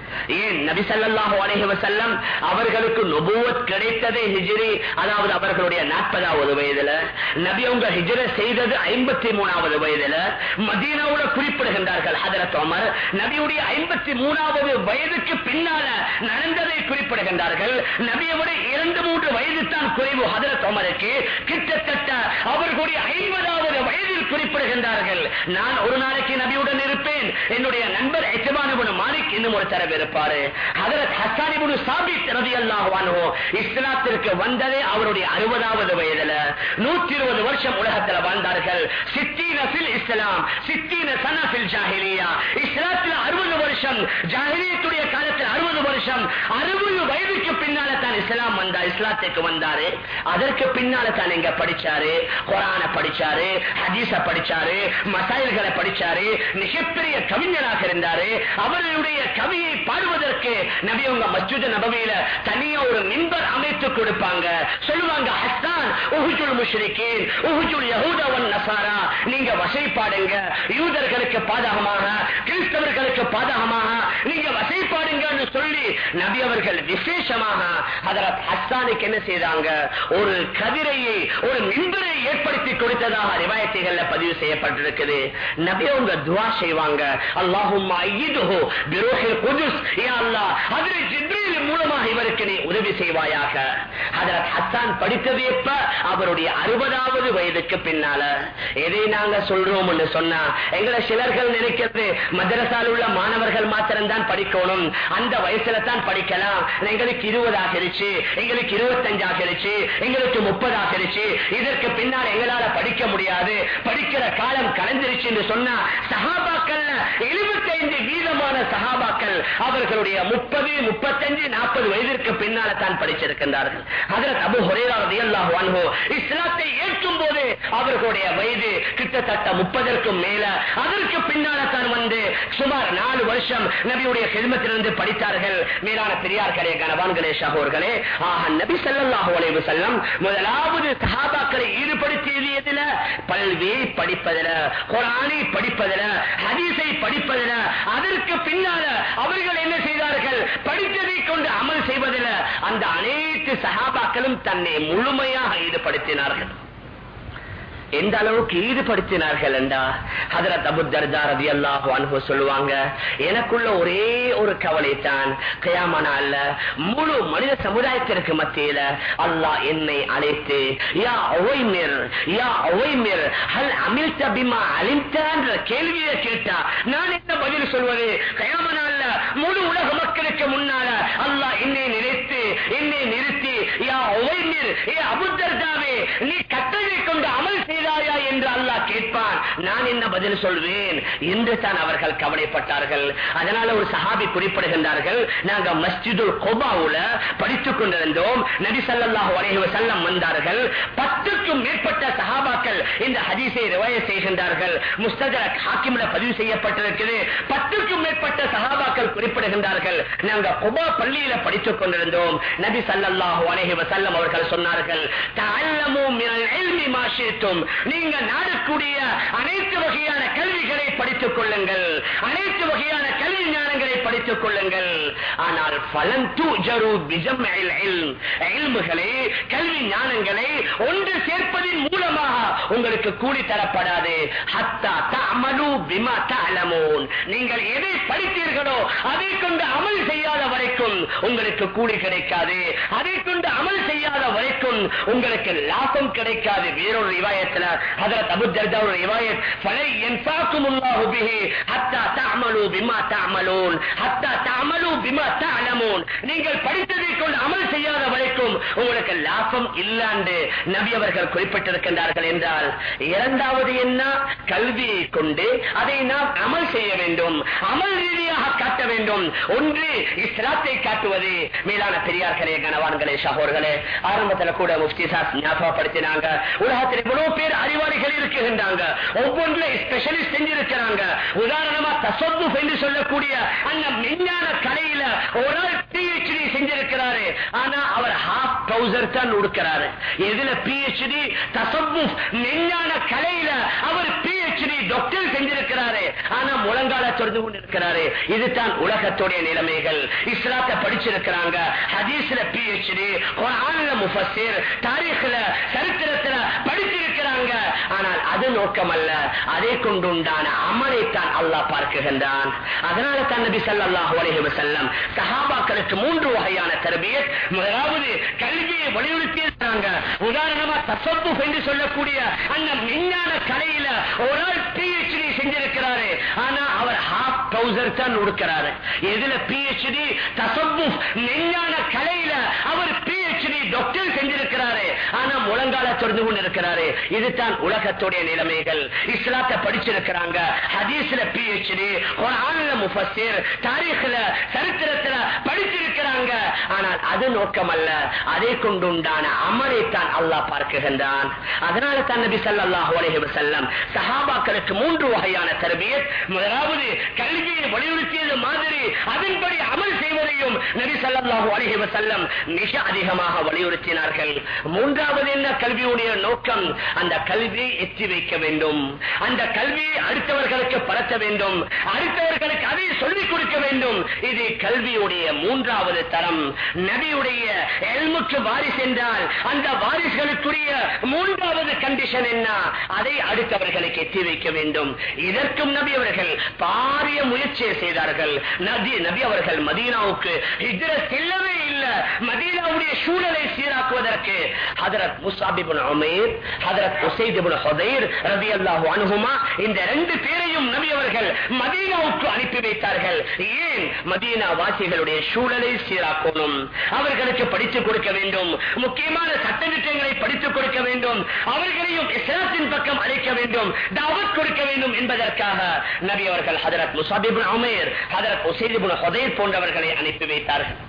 ஏன் நபி ஸல்லல்லாஹு அலைஹி வஸல்லம் அவர்களுக்கு நுபுவத் கிடைத்ததே ஹிஜ்ரி, அதாவது அவர்களுடைய நாற்பதாவது வயதுல. நபி அவங்க ஹிஜ்ரத் செய்தது ஐம்பத்தி மூணாவது வயதுல. மதீனாவுல குறிப்பிடுகின்றார்கள் ஹஜரத் உமர் நபியுடைய ஐம்பத்தி மூணாவது வயதுக்கு பின்னால நடந்ததை குறிப்பிடுகின்றார்கள். நபியை விட இரண்டு மூன்று வயது தான் குறைவு ஹஜரத் உமருக்கு. கிட்டத்தட்ட அவர்களுடைய ஐம்பதாவது வயதில் குறிப்பிடுகின்றார்கள், நான் ஒரு நாளைக்கு நபியுடன் இருப்பேன், என்னுடைய நண்பர் இத்பான் இப்னு மாலிக் இன்னும் ஒரு தரவு இருப்பாரு. ஹஜரத் ஹஸ்ஸான் இப்னு சாபித் ரலியல்லாஹு அன்ஹு இஸ்லாத்திற்கு வந்ததே அவருடைய அறுபதாவது வயதுல. நூற்றி இருபது வருஷம் உலகத்தில் வாழ்ந்தார்கள். சித்தீன ஃபில் இஸ்லாம் சித்தீன சன ஃபில் ஜாஹிலியா. இஸ்லாத்தில் அறுபது வருஷம், ஜாஹிலியத்துடைய காலத்தில் அறுபது வருஷம். அறுபது வயதுக்கு பின்னால தான் இஸ்லாம் வந்தா இஸ்லாத்துக்கு வந்தாரு. அதற்கு பின்னால தான் எங்க படிச்சாரு, குர்ஆன படிச்சாரு, ஹதீஸ படிச்சாரு, மசாயில்களை படிச்சாரு, மிகப்பெரிய கவிஞராக இருந்தாரு. அவருடைய கவியை பாடுவதற்கு நபி அவங்க மஸ்ஜித் நபவியில தனியா ஒரு மிம்பர் அமைத்து கொடுப்பாங்க. சொல்லுவாங்க, ஹஸ்ஸான் உஹுஜுல் முஷ்ரிகீன் உஹுஜுல் யஹூத வன் நஸாரா, நீங்க வசை பாடுங்க, யூதர்களுக்கு பாதகமாக கிறிஸ்தவர்களுக்கு பாதகமாக நீங்க வசை பாடுங்கன்னு சொல்லி நபி அவர்கள் விசேஷமாக ஹஜரத் ஹஸ்ஸானுக்கு என்ன செய்தாங்க, ஒரு கதிரையை ஒரு மிம்பரை ஏற்படுத்தி கொடுத்ததாக ரிவாயத்துகள்ல பதிவு செய்யப்பட்டிருக்குது. நபி அவங்க துஆ செய்வாங்க, அல்லாஹும்ம அய்யிதுஹு பிரூஹில் குதுஸ், யா அல்லாஹ் ஹஜ்ரத் ஜிப்ரீல் மூலமாக இவருக்கு நீ உதவி செய்வாயாக. ஹஜரத் ஹஸ்ஸான் படித்தது எப்ப, அவருடைய அறுபதாவது வயதுக்கு பின்னால. எதை நாங்க சொல்றோம் என்று சொன்னா, எங்களை சிலர்கள் நினைக்கிறது மதரசால் உள்ள மாணவர்கள் மாத்திரம் தான் படிக்கணும், அந்த வயசுல தான் படிக்கலாம். எங்களுக்கு இருபது ஆகிருச்சு, எங்களுக்கு இருபத்தஞ்சு ஆகிருச்சு, எங்களுக்கு முப்பது ஆகிருச்சு, இதற்கு பின்னால் எங்களால படிக்க முடியாது, படிக்கிற காலம் கலந்துருச்சு என்று சொன்னா, சஹாபாக்கள் எழுபத்தி ஐந்து வீதமான சஹாபாக்கள் அவர்களுடைய முப்பது முப்பத்தஞ்சு நாற்பது வயதிற்கு பின்னால தான் படிச்சிருக்கின்றார்கள். ஹஜ்ரத் அபூ ஹுரைரா ரலியல்லாஹு அன்ஹு இஸ்லாத்தை ஏற்கும் போது அவர்களுடைய வயது கிட்டத்தட்ட முப்பதற்கும் மேல. அதற்கு பின்னால தான் வந்து சுமார் நாலு வருஷம் நபியுடைய ஹிதமத்திலிருந்து படித்தார்கள். மேலான பெரியார்களே, கனவான்களே, சகோதரர்களே, ஆக நபி ஸல்லல்லாஹு அலைஹி வஸல்லம் முதலாவது சஹாபாக்களை ஈடுபடுத்தியது எதில? பல்வியை படிப்பதில, குர்ஆனை படிப்பதில, ஹதீஸை படிப்பதில. அதற்கு பின்னால அவர்கள் என்ன செய்தார்கள், படித்ததை கொண்டு அமல் செய்வதில் அந்த அனைத்து சஹாபாக்களும் தன்னை முழுமையாக ஈடுபடுத்தினார்கள். எந்த அளவுக்கு ஈடுபடுத்தினார்கள் என்றா, ஹஜ்ரத் அபூ தர்தா ரலியல்லாஹு அன்ஹு சொல்லுவாங்க, எனக்குள்ள ஒரே ஒரு கவலை தான், கியாமத் நாள்ல முழு மனித சமுதாயத்திற்கு மத்தியில அல்லாஹ் என்னை அழைத்து, யா உவைமிர் யா உவைமிர் ஹல் அமில்த பிமா அலிம்த என்ற கேள்வியை கேட்டா நான் என்ன பதில் சொல்வது? கியாமத் நாள்ல முழு உலக மக்களுக்கு முன்னால அல்லாஹ் என்னை நினைத்து என்னை நிறுத்தி, யா உவைமிர், ஏ அபூ தர்தாவே, நீ கட்டளை கொண்டு அமல் செய்தாயா என்று அல்லாஹ் கேட்பான். நான் என்ன பதில் சொல்வேன் என்று தான் அவர்கள் கவலைப்பட்டார்கள். அதனால ஒரு சஹாபி குறிப்பிடுகின்றார்கள், நாங்க மஸ்ஜிதுல் குபாவுல படித்துக் கொண்டிருந்தோம், நபி ஸல்லல்லாஹு அலைஹி வஸல்லம் வந்தார்கள். பத்துக்கும் மேற்பட்ட சஹாபாக்கள் இந்த ஹதீஸை ரிவாயத் செய்கின்றார்கள். முஸ்தத்ரக் ஹாக்கிம்ல பதிவு செய்யப்பட்டிருக்கிறது. பத்துக்கும் மேற்பட்ட சஹாபாக்கள் குறிப்பிடுகின்றார்கள், நாங்க குபா பள்ளியில படித்துக் கொண்டிருந்தோம். நபி ஸல்லல்லாஹு அலைஹி வஸல்லம் அவர்கள் சொன்னார்கள், தஅல்லமு மினல் இல்மி மா ஷி'தும், நீங்க நாடக்கூடிய அனைத்து வகையான கல்விகளை படித்துக் கொள்ளுங்கள், அனைத்து வகையான கல்வி ஞானங்களை படித்துக் கொள்ளுங்கள். ஆனால் ஃபலன் துஜரு பிஜம்இல் இல்ம், இல்முகளை கல்வி ஞானங்களை ஒன்று சேர்ப்பதின் மூலமாக உங்களுக்கு கூலி தரப்படாது. ஹத்தா தஅமலு பிமா தஅலமூன், நீங்கள் எதை படித்தீர்களோ அதை கொண்டு அமல் செய்யாத வரைக்கும் உங்களுக்கு கூலி கிடைக்காது, அதை கொண்டு அமல் செய்யாத வரைக்கும் உங்களுக்கு லாபம் கிடைக்காது. வேறொரு ரிவாயத்துல ஹஜ்ரத் அபூ தர்தா ஒரு ரிவாயத், ஃபலை யன்ஃபாகுமுல்லாஹு பிஹி ஹத்தா தஅமலு பிமா தஅமலூன் ஹத்தா தஅமலு பிமா தஅலமூன், நீங்கள் படித்ததை கொண்டு அமல் செய்யாத வரைக்கும் உங்களுக்கு லாபம் இல்லாண்டு நபி அவர்கள் குறிப்பிட்டிருக்கின்றார்கள் என்றால், இரண்டாவது என்ன, கல்வியை கொண்டு அதை நாம் அமல் செய்ய வேண்டும், அமல் ரீதியாக காட்ட வேண்டும். ஒன்று இஸ்லாத்தை காட்டுவது. மேலான பெரியார்களே, கனவான்களே, சகோதரர்களே, ஆரம்பத்தில் கூட முஃப்தி சாஹிப் ஞாபகப்படுத்தினாங்க, உலகத்தில் எவ்வளவு பேர் அறிவாளிகள் இருக்கின்றாங்க, ஒவ்வொன்றில் ஸ்பெஷலிஸ்ட் செஞ்சிருக்கிறாங்க. உதாரணமா தஸவ்வுஃப் என்று சொல்லக்கூடிய அந்த விஞ்ஞான கலையில ஒரு ஆள் பிஹெச்டி செஞ்சிருக்கிறாரு, ஆனா அவர் ஹாஃப் ட்ரவுசர் தான் உடுக்கிறாரு. எதுல பிஹெச்டி? தஸவ்வுஃப் விஞ்ஞான கலையில அவர் பிஹெச்டி டாக்டர் செஞ்சிருக்கிறாரு. ஆனா முழங்கால தொடர்ந்து கொண்டு இருக்கிறாரு. இதுதான் உலகத்துடைய நிலைமைகள். இஸ்லாத்தை படிச்சிருக்கிறாங்க, ஹதீஸ்ல பிஹெச்டி, குர்ஆன்ல முஃபஸ்ஸிர், தாரீக்ல சரித்திரத்துல படிச்சிருக்கிறாங்க. ஆனால் அது நோக்கம் அல்ல, அதை கொண்டுண்டான அமலை தான் அல்லாஹ் பார்க்குகின்றான். அதனால தான் நபி ஸல்லல்லாஹு அலைஹி வஸல்லம் சஹாபாக்களுக்கு மூன்று வகையான தர்பியத், முதலாவது கல்வியை வலியுறுத்தி இருக்காங்க. உதாரணமா தஸவ்வுஃப் என்று சொல்லக்கூடிய அந்த விஞ்ஞான கலையில ஒரு ஆள் பிஹெச்டி செஞ்சிருக்கிறாரு, ஆனா அவர் ஹாஃப் ட்ரவுசர் தான் உடுக்கிறாரு. எதுல பிஹெச்டி? தஸவ்வுஃப் விஞ்ஞான கலையில அவர் பிஹெச்டி டாக்டர் செஞ்சிருக்கிறாரு, ஆனா முழங்கால தொடர்ந்து கொண்டு இருக்கிறாரு. இதுதான் உலகத்துடைய நிலைமைகள். இஸ்லாத்தை படிச்சிருக்கிறாங்க, ஹதீஸ்ல பிஹெச்டி, குர்ஆன்ல முஃபஸ்ஸிர், தாரீக்ல சரித்திரத்துல படிச்சிருக்கிறாங்க. ஆனால் அது நோக்கம் அல்ல, அதை கொண்டுண்டான அமலை தான் அல்லாஹ் பார்க்குகின்றான். அதனால தான் நபி ஸல்லல்லாஹு அலைஹி வஸல்லம் சஹாபாக்களுக்கு மூன்று வகையான தர்பியத், முதலாவது கல்வியை வலியுறுத்தியது மாதிரி அதன்படி அமல் செய்வதையும் நபி ஸல்லல்லாஹு அலைஹி வஸல்லம் மிக அதிகமாக வலியுறுத்தினார்கள். மூன்றாவது என்ன கல்வியுடைய நோக்கம்? அந்த கல்வியை எத்தி வைக்க வேண்டும், அந்த கல்வியை அடுத்தவர்களுக்கு பரத்த வேண்டும், அடுத்தவர்களுக்கு அதை சொல்லிக் கொடுக்க வேண்டும். இது கல்வியுடைய மூன்றாவது தரம். நபியுடைய இல்முக்கு வாரிசு என்றால் அந்த வாரிசுகளுக்குரிய மூன்றாவது கண்டிஷன் என்ன? அதை அடுத்தவர்களுக்கு எத்தி வைக்க வேண்டும். இதற்கும் நபி அவர்கள் பாரிய முயற்சியை செய்தார்கள். நபி நபி அவர்கள் மதீனாவுக்கு ஹிஜ்ரத் செல்லவே இல்லை. மதீனாவுடைய சூழலை சீராக்குவதற்கு ஹஜ்ரத் முஸாப் இப்னு உமைர், ஹஜ்ரத் உஸைத் இப்னு ஹுதைர் ரலியல்லாஹு அன்ஹுமா இந்த ரெண்டு பேரையும் நபி அவர்கள் மதீனாவுக்கு அனுப்பி வைத்தார்கள். ஏன்? மதீனா வாசிகளுடைய சூழலை சீராக்கணும், அவர்களுக்கு படித்துக் கொடுக்க வேண்டும், முக்கியமான சட்டதிட்டங்களை படித்துக் கொடுக்க வேண்டும், அவர்களையும் இஸ்லாத்தின் பக்கம் அழைக்க வேண்டும், தாவத் கொடுக்க வேண்டும் என்பதற்காக நபி அவர்கள் ஹஜ்ரத் முஸாப் இப்னு உமைர், ஹஜ்ரத் உஸைத் இப்னு ஹுதைர் போன்றவர்களை அனுப்பி வைத்தார்கள்.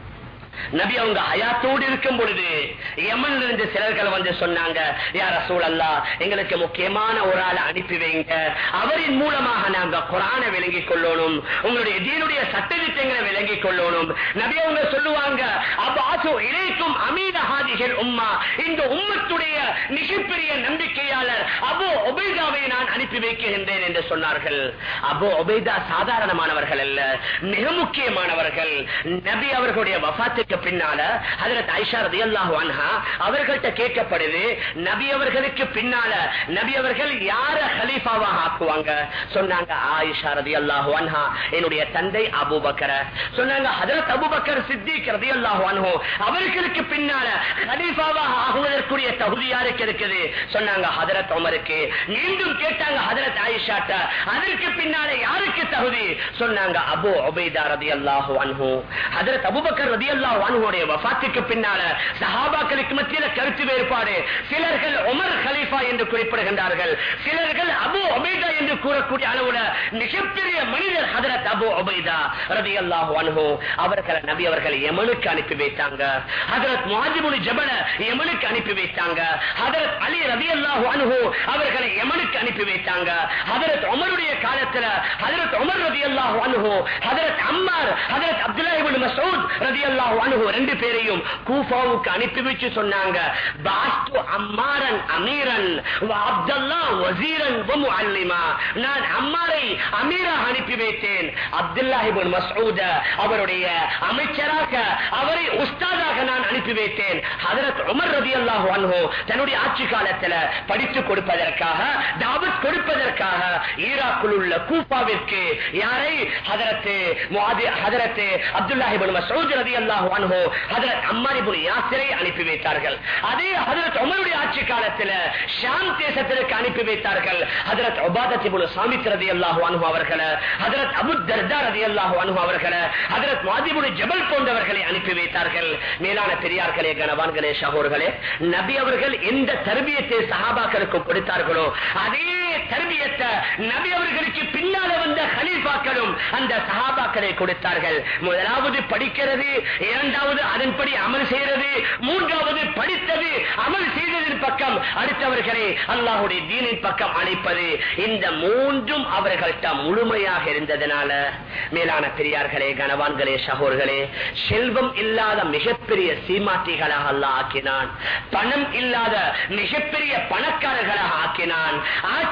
நபி அவங்க ஹயாத்தோடு இருக்கும் பொழுது யமன்ல இருந்து சிலர்கள் வந்து சொன்னாங்க, யா ரசூலல்லாஹ், எங்களுக்கு முக்கியமான ஒரு ஆளை அனுப்பி வைங்க, அவரின் மூலமாக நாங்க குர்ஆனை விளங்கிக் கொள்ளணும், உங்களுடைய தீனுடைய சட்டதிட்டங்களை விளங்கிக் கொள்ளணும். நபி அவங்க சொல்லுவாங்க, அபாசு இலைக்கும் அமீன ஹாதிஹில் உம்மா, இந்த உம்மத்துடைய மிகப்பெரிய நம்பிக்கையாளர் அபூ உபைதாவை நான் அனுப்பி வைக்கின்றேன் என்று சொன்னார்கள். அபூ உபைதா சாதாரணமானவர்கள் அல்ல, மிக முக்கியமானவர்கள். நபி அவர்களுடைய வஃபாத்துக்கு பின்னால ஹஜ்ரத் ஆயிஷா ரலியல்லாஹு அன்ஹா அவர்கள்ட்ட கேட்கப்படுது, நபி அவர்களுக்கு பின்னால நபி அவர்கள் யார கலீஃபாவாக ஆக்குவாங்க? சொன்னாங்க ஆயிஷா ரலியல்லாஹு அன்ஹா என்னுடைய தந்தை அபூபக்கர். சொன்னாங்க ஹஜ்ரத் அபூபக்கர் சித்திக் ரலியல்லாஹு அன்ஹு அவர்களுக்கு பின்னால கலீஃபாவாக ஆகுவதற்குரிய தகுதி யாருக்கு இருக்குது? சொன்னாங்க ஹஜ்ரத் உமருக்கு. மீண்டும் கேட்டாங்க ஹஜ்ரத் ஆயிஷாட்ட, அதற்கு பின்னால யாருக்கு தகுதி? சொன்னாங்க அபூ உபைதா ரலியல்லாஹு அன்ஹு. ஹஜ்ரத் அபூபக்கர் ரலியல்லாஹு அன்ஹுடைய வஃபாத்துக்கு பின்னால சஹாபாக்களுக்கு மத்தியில கருத்து வேறுபாடு. சிலர்கள் உமர் கலீஃபா என்று குறிப்பிடுகின்றார்கள், சிலர்கள் அபூ உபைதா என்று கூறக்கூடிய அளவுல மிகப்பெரிய மனிதர் ஹஜ்ரத் அபூ உபைதா ரலியல்லாஹு அன்ஹு. அவர்களை நபி அவர்கள் யமனுக்கு அனுப்பி வைத்தாங்க. ஹஜ்ரத் முஆத் இப்னு ஜபல் யமனுக்கு அனுப்பி வைத்தாங்க. ஹஜ்ரத் அலி ரலியல்லாஹு அன்ஹு அவர்களை யமனுக்கு அனுப்பி வைத்தாங்க. ஹஜ்ரத் உமருடைய காலத்துல ஹஜ்ரத் உமர் ரலியல்லாஹு அன்ஹு, ஹஜ்ரத் அம்மார், ஹஜ்ரத் அப்துல்லாஹ் இப்னு மஸ்ஊத் ரலியல்லாஹு அன்ஹு ரெண்டு பேரையும் கூஃபாவுக்கு அனுப்பி வச்சு சொன்னாங்க, பாஸ்து அம்மாரன் அமீரன் வ அப்துல்லாஹ் வஸீரன் வ முஅல்லிமா. நான் அம்மாரை அமீராக அனுப்பி வைத்தேன், அப்துல்லாஹ் இப்னு மஸ்ஊத் அவருடைய அமைச்சராக, அவரை உஸ்தாதாக நான் அனுப்பி வைத்தேன். ஹஜ்ரத் உமர் ரலியல்லாஹு அன்ஹு தன்னுடைய ஆட்சி காலத்தில் படித்துக் கொடுப்பதற்காக, தாவத் கொடுப்பதற்காக ஈராக்கில் உள்ள கூஃபாவிற்கு யாரை? ஹஜ்ரத் முஆத், ஹஜ்ரத் அப்துல்லாஹ் இப்னு மஸ்ஊத் ரலியல்லாஹு அன்ஹு, ஹஜ்ரத் அம்மார் இப்னு யாசிரை அனுப்பி வைத்தார்கள். அதே ஹஜ்ரத் உமருடைய ஆட்சி காலத்தில் ஷாம் தேசத்திற்கு அனுப்பி வைத்தார்கள். ஹஜ்ரத் உபாதத் இப்னு சாமித் ரலியல்லாஹு அன்ஹு அவர்களை, ஹஜ்ரத் அபூ தர்தா ரலியல்லாஹு அன்ஹு அவர்களை, ஹஜ்ரத் முஆத் இப்னு ஜபல் போன்றவர்களை அனுப்பி வைத்தார்கள். மேலான பெரியார்களே, கனவான்களே, சகோதரர்களே, நபி அவர்கள் எந்த தர்பியத்தை சஹாபாக்களுக்கு கொடுத்தார்களோ அதே தர்பியத்தை நபி அவர்களுக்கு பின்னால வந்த கலீஃபாக்களும் அந்த சஹாபாக்களை கொடுத்தார்கள். முதலாவது படிக்கிறது, இரண்டாவது அதன்படி அமல் செய்கிறது, மூன்றாவது படித்தது அமல் செய்ததின் பக்கம் அடுத்தவர்களை அல்லாஹ்வுடைய தீனின் பக்கம் அழைப்பது. இந்த மூன்றும் அவர்கள்ட்ட முழுமையாக இருந்ததனால மேலான பெரியார்களே, கனவான்களே, சகோதரர்களே, செல்வம் இல்லாத மிகப்பெரிய சீமாட்டிகளாக அல்லாஹ் ஆக்கினான், பணம் இல்லாத மிகப்பெரிய பணக்காரர்களாக ஆக்கினான், ஆட்சி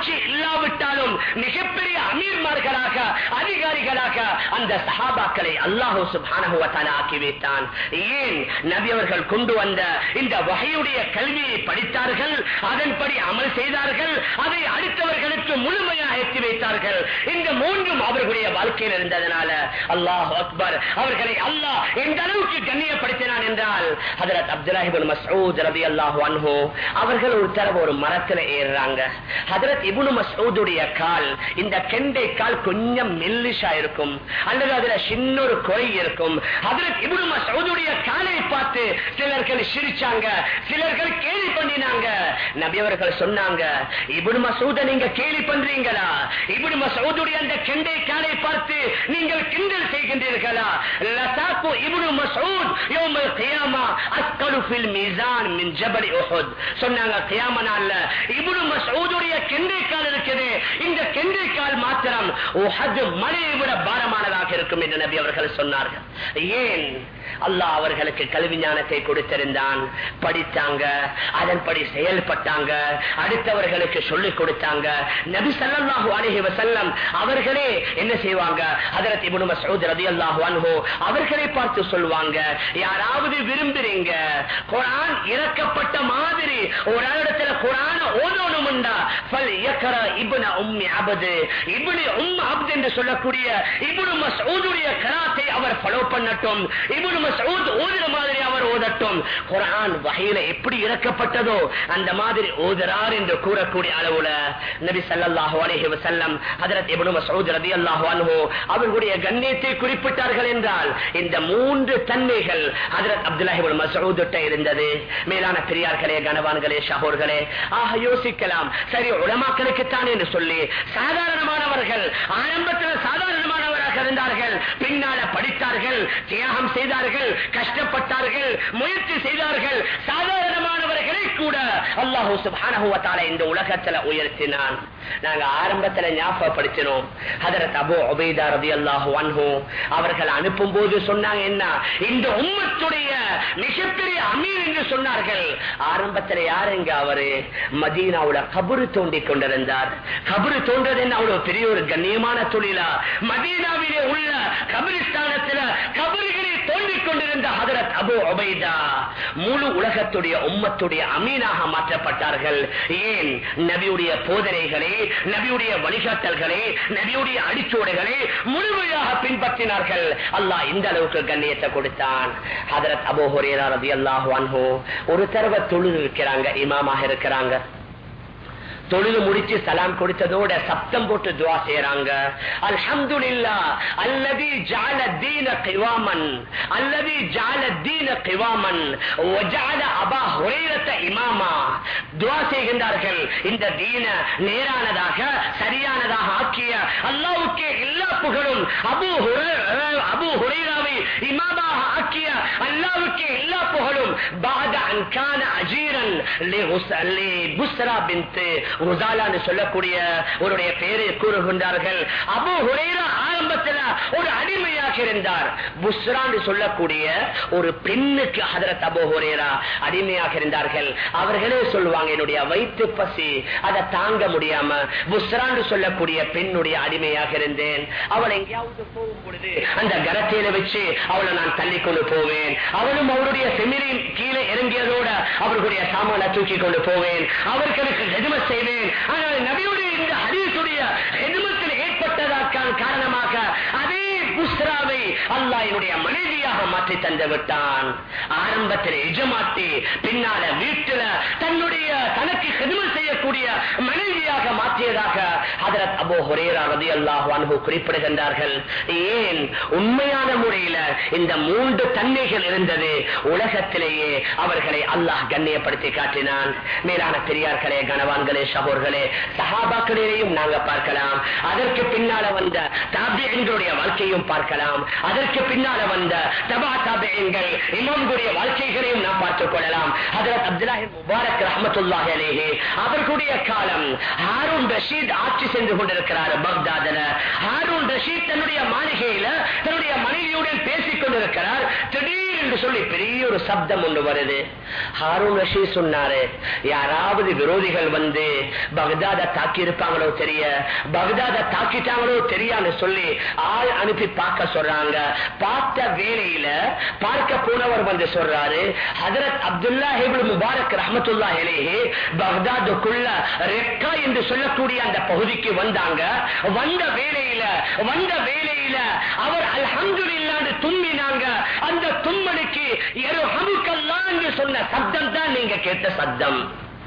ஆட்சி இல்லாவிட்டாலும் மிகப்பெரிய அமீர்மார்களாக அதிகாரிகளாக அந்த சஹாபாக்களை அல்லாஹ் சுப்ஹானஹு வ தஆலா ஆக்கி வைத்தான். ஏன்? நபி அவர்கள் கொண்டு வந்த இந்த வஹீயுடைய கல்வியை படித்தார்கள், அதன்படி அமல் செய்தார்கள், அதை அடுத்தவர்களுக்கு முழுமையாக எத்தி வைத்தார்கள். இந்த மூன்றும் அவர்களுடைய வாழ்க்கையில் இருந்ததனால அல்லாஹ் அக்பர், அவர்களை அல்லாஹ் எந்த அளவுக்கு கண்ணியப்படுத்தினான் என்றால், ஹஜ்ரத் அப்துல்லாஹ் இப்னு மஸ்ஊத் ரலியல்லாஹு அன்ஹு அவர்கள் ஒரு தடவை ஒரு மரத்தில் ஏறுறாங்க. ஹஜ்ரத் இப்னு மஸ்ஊதுடைய கால், இந்த கெண்டை கால் கொஞ்சம் மெல்லிஷா இருக்கும் அல்லது அதுல சின்ன ஒரு குறை இருக்கும். ஹஜ்ரத் இப்னு மஸ்ஊதுடைய காலை பார்த்து சிலர்கள் சிரிச்சாங்க, சிலர்கள் கேலி பண்ணினாங்க. நபி அவர்கள் சொன்னாங்க, இப்னு மஸ்ஊத நீங்க கேலி பண்றீங்களா? இப்னு மஸ்ஊதுடைய அந்த கெண்டை காலை பார்த்து நீங்கள் கிண்டல் செய்கின்றீர்களா? லசாக்கு இப்னு மஸ்ஊத் யௌமல் கியாமா அஸ்கலு ஃபில் மீசான் மின் ஜபல் உஹுத். சொன்னாங்க, கியாம நாள்ல இப்னு மஸ்ஊதுடைய கெண்டை கால் இருக்குது, இந்த கெண்டை கால் மாத்திரம் உஹத் மலையை விட பாரமானதாக இருக்கும் என்று நபி அவர்கள் சொன்னார்கள். ஏன்? அல்லாஹ் அவர்களுக்கு கல்வி ஞானத்தை கொடுத்திருந்தான், படித்தாங்க, அதன்படி செயல்பட்டாங்க, அடுத்தவர்களுக்கு சொல்லிக் கொடுத்தாங்க. நபி ஸல்லல்லாஹு அலைஹி வஸல்லம் அவர்களே என்ன செய்வாங்க? ஹஜ்ரத் இப்னு மஸ்ஊத் ரலியல்லாஹு அன்ஹு அவர்களை பார்த்து சொல்வாங்க, யாராவது விரும்புறீங்க குர்ஆன் இறக்கப்பட்ட மாதிரி ஒரு இடத்துல குர்ஆனை ஓதணும்டா ஃபல் யக்ரா இப்னு உம்மி அப்த், இப்னு உம் அப்த் என்று சொல்லக்கூடிய இப்னு மஸ்ஊதுடைய கராத்தை அவர் ஃபாலோ பண்ணட்டும், இப்னு மஸ்ஊத் ஓதுற மாதிரி அவர் ஓதட்டும். குர்ஆன் வஹீல எப்படி இறக்கப்பட்டதோ அந்த மாதிரி ஓதுறார் என்று கூறக்கூடிய அளவுல நபி ஸல்லல்லாஹு அலைஹி வஸல்லம் ஹஜ்ரத் இப்னு மஸ்ஊத் ரலியல்லாஹு அன்ஹு அவர்களுடைய கண்ணியத்தை குறிப்பிட்டார்கள் என்றால் இந்த மூன்று தன்மைகள் ஹஜ்ரத் அப்துல்லாஹ் இப்னு மஸ்ஊத் கிட்ட இருந்தது. மேலான பெரியார்களே, கனவான்களே, ஷஹோர்களே, ஆக யோசிக்கலாம், சரி உலமாக்களுக்கு தான் என்று சொல்லி சாதாரணமானவர்கள் ஆரம்பத்தில் சாதாரணமானவராக இருந்தார்கள், பின்னால படித்தார்கள், தியாகம் செய்தார்கள், கஷ்டப்பட்டார்கள், முயற்சி செய்தார்கள். சாதாரணமானவர்களை கூட அல்லாஹ் சுப்ஹானஹு வ தஆலா இந்த உலகத்தில் உயர்த்தினான். நாங்க ஆரம்பத்தில் ஞாபகப்படுத்தினோம், ஹஜ்ரத் அபூ உபைதா ரலியல்லாஹு அன்ஹு அவர்கள் அனுப்பும் போது சொன்னாங்க, என்ன இந்த உம்மத்துடைய மிகப்பெரிய அமீர் என்று சொன்னார்கள். ஆரம்பத்தில் யாருங்க அவரு? மதீனாவுல கபரு தோண்டி கொண்டிருந்தார். கபரு தோன்றது என்ன அவ்வளவு பெரிய ஒரு கண்ணியமான தொழிலா? மதீனாவிலே உள்ள கபிரிஸ்தானத்தில் கபறுகளை தோண்டிக் கொண்டிருந்த ஹஜ்ரத் அபூ உபைதா முழு உலகத்துடைய உம்மத்துடைய அமீனாக மாற்றப்பட்டார்கள். ஏன்? நபியுடைய போதனைகளே, நபியுடைய வழிகாட்டல்களே, நபியுடைய அடிச்சோடுகளே முழுமையாக பின்பற்றினார்கள். அல்லாஹ் இந்த அளவுக்கு கண்ணியத்தை கொடுத்தான். ஹஜ்ரத் அபூ ஹுரைரா ரலியல்லாஹு அன்ஹு ஒரு தடவை தொழுது இருக்கிறாங்க, இமாமாக இருக்கிறாங்க. தொழுது முடிச்சு சலாம் கொடுத்ததோட சப்தம் போட்டு துஆ செய்றாங்க, அல்ஹம்துலில்லாஹ் அல்லதி ஜஅல தீன கிவாமன், அல்லதி ஜஅல தீன கிவாமன் வ ஜஅல அபா ஹுரைரத இமாமா. துஆ செய்கின்றார்கள், இந்த தீன நேரானதாக சரியானதாக ஆக்கிய அல்லாஹ்வுக்கே எல்லா புகழும், அபூ ஹுரைரா அபூ ஹுரைராவை இமாமாக ஆக்கிய அல்லாஹ்வுக்கே எல்லா புகழும். பாத அன் கான அஜீரன் லி புஸ்ரா பின்த் உஸாலான்னு சொல்லக்கூடிய அவருடைய பெயரை கூறுகின்றார்கள். அபூ ஹுரைரா ஆரம்பத்தில் ஒரு அடிமையாக இருந்தார். புஸ்ரான்னு சொல்லக்கூடிய ஒரு பெண்ணுக்கு ஹஜ்ரத் அபூ ஹுரைரா அடிமையாக இருந்தார்கள். அவர்களே சொல்லுவாங்க, என்னுடைய வயிற்று பசி அதை தாங்க முடியாம புஸ்ரான்னு சொல்லக்கூடிய பெண்ணுடைய அடிமையாக இருந்தேன். அவள் எங்கேயாவது போகும் பொழுது அந்த கரத்தையில வச்சு அவளை நான் தள்ளி கொண்டு போவேன். அவளும் அவருடைய செமிரின் கீழே இறங்கியதோட அவர்களுடைய சாமான தூக்கி கொண்டு போவேன், அவர்களுக்கு ஹிதமத் செய்வேன். ஆனால் நபியுடைய இந்த ஹதீஸுடைய ஹிதமத்தில் ஏற்பட்டதற்கான காரணமாக அதே புஸ்ராவை அல்லாஹ் என்னுடைய மனைவியாக மாற்றி தந்து விட்டான். ஆரம்பத்தில் எஜமாட்டி, பின்னால வீட்டில் தன்னுடைய தனக்கு ஹிதமத் செய்யக்கூடிய மனைவியாக மாற்றியதாக ஹஜ்ரத் அபூ ஹுரைரா ரலியல்லாஹு அன்ஹு குறிப்பிடுகின்றார்கள். ஏன்? உண்மையான முறையில் இந்த மூன்று தன்மைகள் இருந்தது. உலகத்திலேயே அவர்களை அல்லாஹ் கண்ணியப்படுத்தி காட்டினான். மேலான பெரியார்களே, கனவான்களே, ஷஹோர்களே, சஹாபாக்களிலேயும் நாங்க பார்க்கலாம். அதற்கு பின்னால வந்த தாபிஈன்களுடைய வாழ்க்கையும் பார்க்கலாம். அதற்கு பின்னால வந்த தபா தாபிஈன்கள் இமாம்களுடைய வாழ்க்கைகளையும் நாம் பார்த்துக் கொள்ளலாம். ஹஜ்ரத் அப்துல்லாஹ் முபாரக் ரஹ்மத்துல்லாஹி அலைஹி அவர்களுடைய காலம், ஹாரூன் ரஷீத் ஆட்சி சென்று கொண்டிருக்கிறார் பக்தாதுல. ஹாரூன் ரஷீத் தன்னுடைய மாளிகையில தன்னுடைய மனைவியுடன் பேசிக் கொண்டிருக்கிறார். திடீர் தக்பீர் என்று சொல்லி பெரிய ஒரு சப்தம் ஒன்று வருது. ஹாரூன் ரஷீத் சொன்னாரு, யாராவது விரோதிகள் வந்து பக்தாத தாக்கி இருப்பாங்களோ தெரிய, பக்தாத தாக்கிட்டாங்களோ தெரியான்னு சொல்லி ஆள் அனுப்பி பார்க்க சொல்றாங்க. பார்த்த வேளையில பார்க்க போனவர் வந்து சொல்றாரு, ஹஜரத் அப்துல்லா இப்னு முபாரக் ரஹ்மத்துல்லாஹி அலைஹி பக்தாதுக்குள்ள ரெக்கா என்று சொல்லக்கூடிய அந்த பகுதிக்கு வந்தாங்க. வந்த வேளையில வந்த வேளையில அவர் அல்ஹம்துலில்லாஹ் தும்மினாங்க. அந்த தும்மலுக்கு யர்ஹமுக்கல்லாஹ் என்று சொன்ன சப்தம் தான் நீங்க கேட்ட சப்தம்.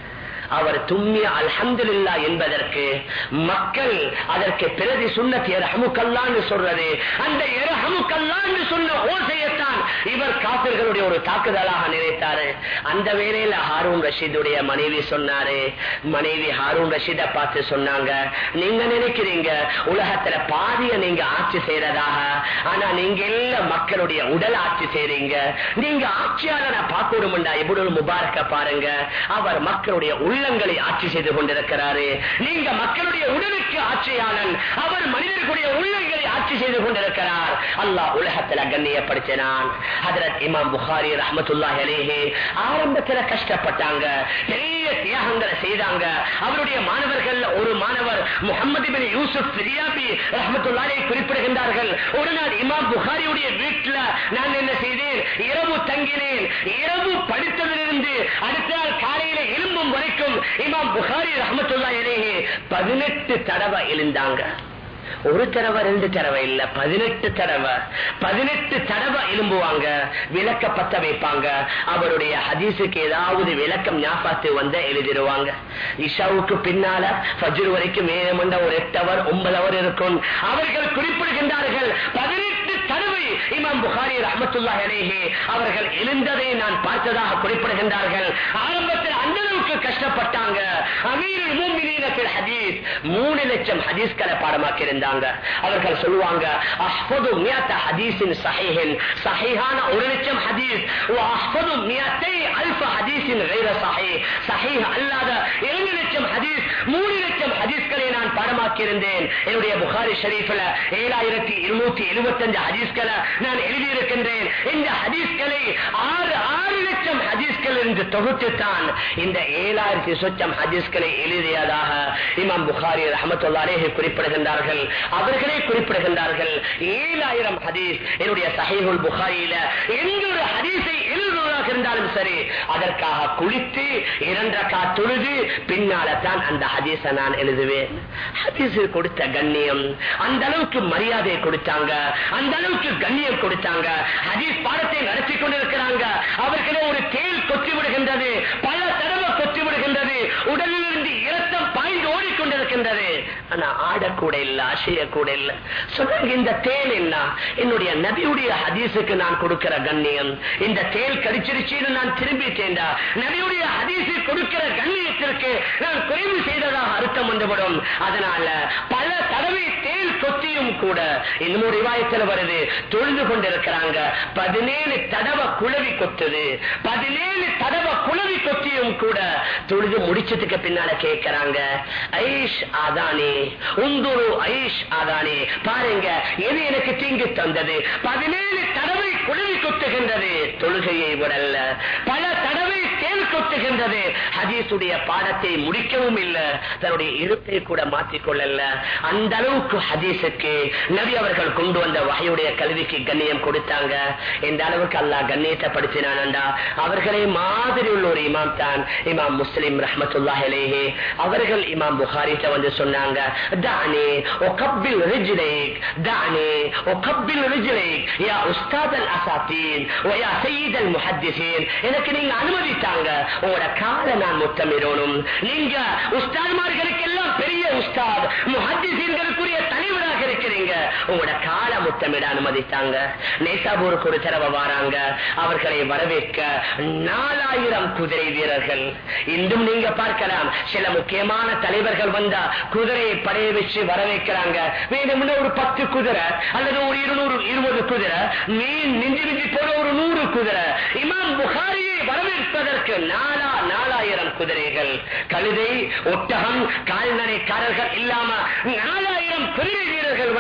அவர் தும்மிய அல்ஹம்துலில்லாஹ் என்பதற்கு மக்கள் அதற்கு பிரதி சுன்னத் யர்ஹமுக்கல்லாஹ் என்று சொல்றது, அந்த யர்ஹமுக்கல்லாஹ் என்று சொன்ன ஓசையத்தான் இவர் காபிர்களுடைய ஒரு தாக்குதலாக நினைத்தாரு. அந்த வேளையில ஹாரூன் ரஷீதுடைய மனைவி சொன்னாரு, மனைவி ஹாரூன் ரஷீதை பார்த்து சொன்னாங்க, நீங்க நினைக்கிறீங்க உலகத்துல பாதிய நீங்க ஆட்சி செய்யறதாக, ஆனா நீங்க எல்லாம் மக்களுடைய உடல் ஆட்சி செய்றீங்க. நீங்க ஆட்சியாளரை பார்க்கணும்டா இப்னுல் முபாரக்க பாருங்க, அவர் மக்களுடைய உள்ளங்களை ஆட்சி செய்து கொண்டிருக்கிறாரு. நீங்க மக்களுடைய உடலுக்கு ஆட்சியாளன், அவர் மனிதர்களுடைய உள்ளங்களை ஆட்சி செய்து கொண்டிருக்கிறார். அல்லாஹ் உலகத்துல கண்ணியப்படுத்தினான். ஹஜ்ரத் இமாம் புகாரி ரஹ்மத்துல்லாஹி அலைஹி ஆரம்பத்துல கஷ்டப்பட்டாங்க, பெரிய தியாகங்களை செய்தாங்க. அவருடைய மாணவர்கள் ஒரு மாணவர் முஹம்மது இப்னு யூசுப் ஃபிரியாபி ரஹ்மத்துல்லாஹி அலைஹி குறிப்பிடுகின்றார்கள், ஒரு நாள் இமாம் புகாரியுடைய வீட்டுல நான் என்ன செய்தேன், இரவு தங்கினேன். இரவு படித்ததிலிருந்து அடுத்த நாள் காலையில எழும்பும் வரைக்கும் இமாம் புகாரி ரஹ்மத்துல்லாஹி அலைஹி பதினெட்டு தடவை எழுந்தாங்க. ஒரு தடவை ரெண்டு தடவை இல்ல, பதினெட்டு தடவை பதினெட்டு தடவை எழும்புவாங்க, விளக்க பத்த வைப்பாங்க. அவருடைய ஹதீஸுக்கு ஏதாவது விளக்கம் ஞாபகத்து வந்த எழுதிடுவாங்க. இஷாவுக்கு பின்னால ஃபஜ்ர் வரைக்கும் மேலமண்ட ஒரு எட்டு அவர் ஒன்பது அவர் இருக்கும். அவர்கள் குறிப்பிடுகின்றார்கள், பதினெட்டு தடவை இமாம் புகாரி ரஹ்மத்துல்லாஹி அலைஹி அவர்கள் எழுந்ததை நான் பார்த்ததாக குறிப்பிடுகின்றார்கள். ஆரம்பத்தில் அந்த அளவுக்கு கஷ்டப்பட்டாங்க. அமீருல் முஃமினீன ஃபில் ஹதீஸ் மூணு லட்சம் ஹதீஸ்களை பாடமாக்கி இருந்தாங்க. அவர்கள் சொல்லுவாங்க, அஹ்ஃபது மியத ஹதீஸின் ஸஹீஹின், ஸஹீஹான ஒரு லட்சம் ஹதீஸ், வ அஹ்ஃபது மியத்தை அல்ஃப ஹதீஸின் கைர ஸஹீஹ், ஸஹீஹ் அல்லாத இரண்டு லட்சம் ஹதீஸ், மூணு லட்சம் ஹதீஸ்களை நான் பாடமாக்கி இருந்தேன். என்னுடைய புகாரி ஷரீஃப்ல ஏழாயிரத்தி இருநூத்தி எழுபத்தி அஞ்சு ஹதீஸ்களை நான் எழுதியிருக்கின்றேன். இந்த ஹதீஸ்களை ஆறு ஆறு லட்சம் ஹதீஸ்கள் என்று தொகுத்துத்தான் இந்த ஏழாயிரத்தி சொச்சம் ஹதீஸ்களை எழுதியதாக இமாம் புகாரி ரஹ்மத்துல்லாஹி அலைஹி குறிப்பிடுகின்றார்கள். அவர்களே குறிப்பிடுகின்றார்கள், ஏழாயிரம் ஹதீஸ் என்னுடைய ஸஹீஹுல் புகாரியில எந்த ஒரு ஹதீஸை எழுதுவதாக இருந்தாலும் சரி, அதற்காக குளித்து இரண்டு ரக்காத் தொழுது பின்னால தான் அந்த ஹதீஸை நான் எழுதுவேன். ஹதீஸில் கொடுத்த கண்ணியம், அந்த அளவுக்கு மரியாதை கொடுத்தாங்க, அந்த அளவுக்கு கண்ணியம் கொடுத்தாங்க. ஹதீஸ் பாடத்தை நடத்தி கொண்டிருக்கிறாங்க. அவர்களே ஒரு தேல் கொத்தி விடுகின்றது, பல தடவை கொத்தி விடுகின்றது, உடலில் இருந்து இரத்தம் பாய்ந்து ஓடிக்கொண்டிருக்கின்றது. ஆனா ஆடக்கூட இல்ல, அசைய கூட இல்ல. சொன்னாங்க, இந்த தேல் என்ன, என்னுடைய நபியுடைய ஹதீஸுக்கு நான் கொடுக்கிற கண்ணியம். இந்த தேல் கடிச்சிருச்சுன்னு நான் திரும்பிட்டேன்டா, நபியுடைய ஹதீஸை கொடுக்கிற கண்ணியத்திற்கு நான் குறைவு செய்ததாக அர்த்தம் வந்துவிடும். அதனால பல தடவை தேல் கொத்தியும் கூட இன்னும் ரிவாயத்தில் வருது, தொழுது கொண்டிருக்கிறாங்க, பதினேழு தடவை குளவி கொத்துது, பதினேழு தடவை குளவி கொத்தியும் கூட தொழுது முடிச்சதுக்கு பின்னால கேட்கிறாங்க, ஐஷ் ஆதானே உந்துரு ஐஷ் ஆதானே, பாருங்க எது எனக்கு தீங்கு தந்தது. பதினேழு தடவை குளவி கொத்துகின்றது, தொழுகையை விடல்ல, பல தடவை தேல் கொத்துகின்றது. ஹதீஸுடைய பாடத்தை முடிக்கவும் இல்லை, தன்னுடைய இருப்பை கூட மாற்றிக்கொள்ளல. அந்த அளவுக்கு ஹதீஸுக்கு நபி அவர்கள் கொண்டு வந்த வஹையுடைய கல்விக்கு கண்ணியம் கொடுத்தாங்க. இந்த அளவுக்கு அல்லாஹ் கண்ணியத்தைப்படுத்தினான்டா அவர்களே மாதிரி உள்ள ஒரு இமாம் தான் இமாம் முஸ்லிம் ரஹ்மத்துல்லாஹி அலைஹி. அவர்கள் இமாம் புகாரிட்ட வந்து சொன்னாங்க, தானி உகப்பில் ரிஜ்லைக், தானி உகப்பில் ரிஜ்லைக் யா உஸ்தாத் அல் அசாத்தீன் வ யா சய்யித் அல் முஹத்திஸீன், எனக்கு நீங்க அனுமதித்தாங்க உங்களோட காலை நான் முத்தமிடணும். நீங்க உஸ்தாத்மார்களுக்கு எல்லாம் பெரிய உஸ்தாத், முஹத்திஸீன்களுக்குரிய தலைவராக இருக்கிறீங்க, உங்களோட காலை முத்தமிட அனுமதித்தாங்க. நேசாபூருக்கு ஒரு தடவை வராங்க, அவர்களை வரவேற்க நாலாயிரம் குதிரை வீரர்கள். இன்றும் நீங்க பார்க்கலாம், சில முக்கியமான தலைவர்கள் வந்தா குதிரையை படைய வச்சு வரவேற்கிறாங்க. வேணும்னா ஒரு பத்து குதிரை அல்லது ஒரு இருநூறு இருபது குதிரை, மீன் நிஞ்சு நிஞ்சு போற ஒரு நூறு குதிரை. இமாம் புகாரியை வரவேற்பதற்கு நாலா நாலாயிரம் குதிரைகள், கழுதை ஒட்டகம் கால்நடைக்காரர்கள் இல்லாம நாலாயிரம் குதிரை வீரர்கள் வந்து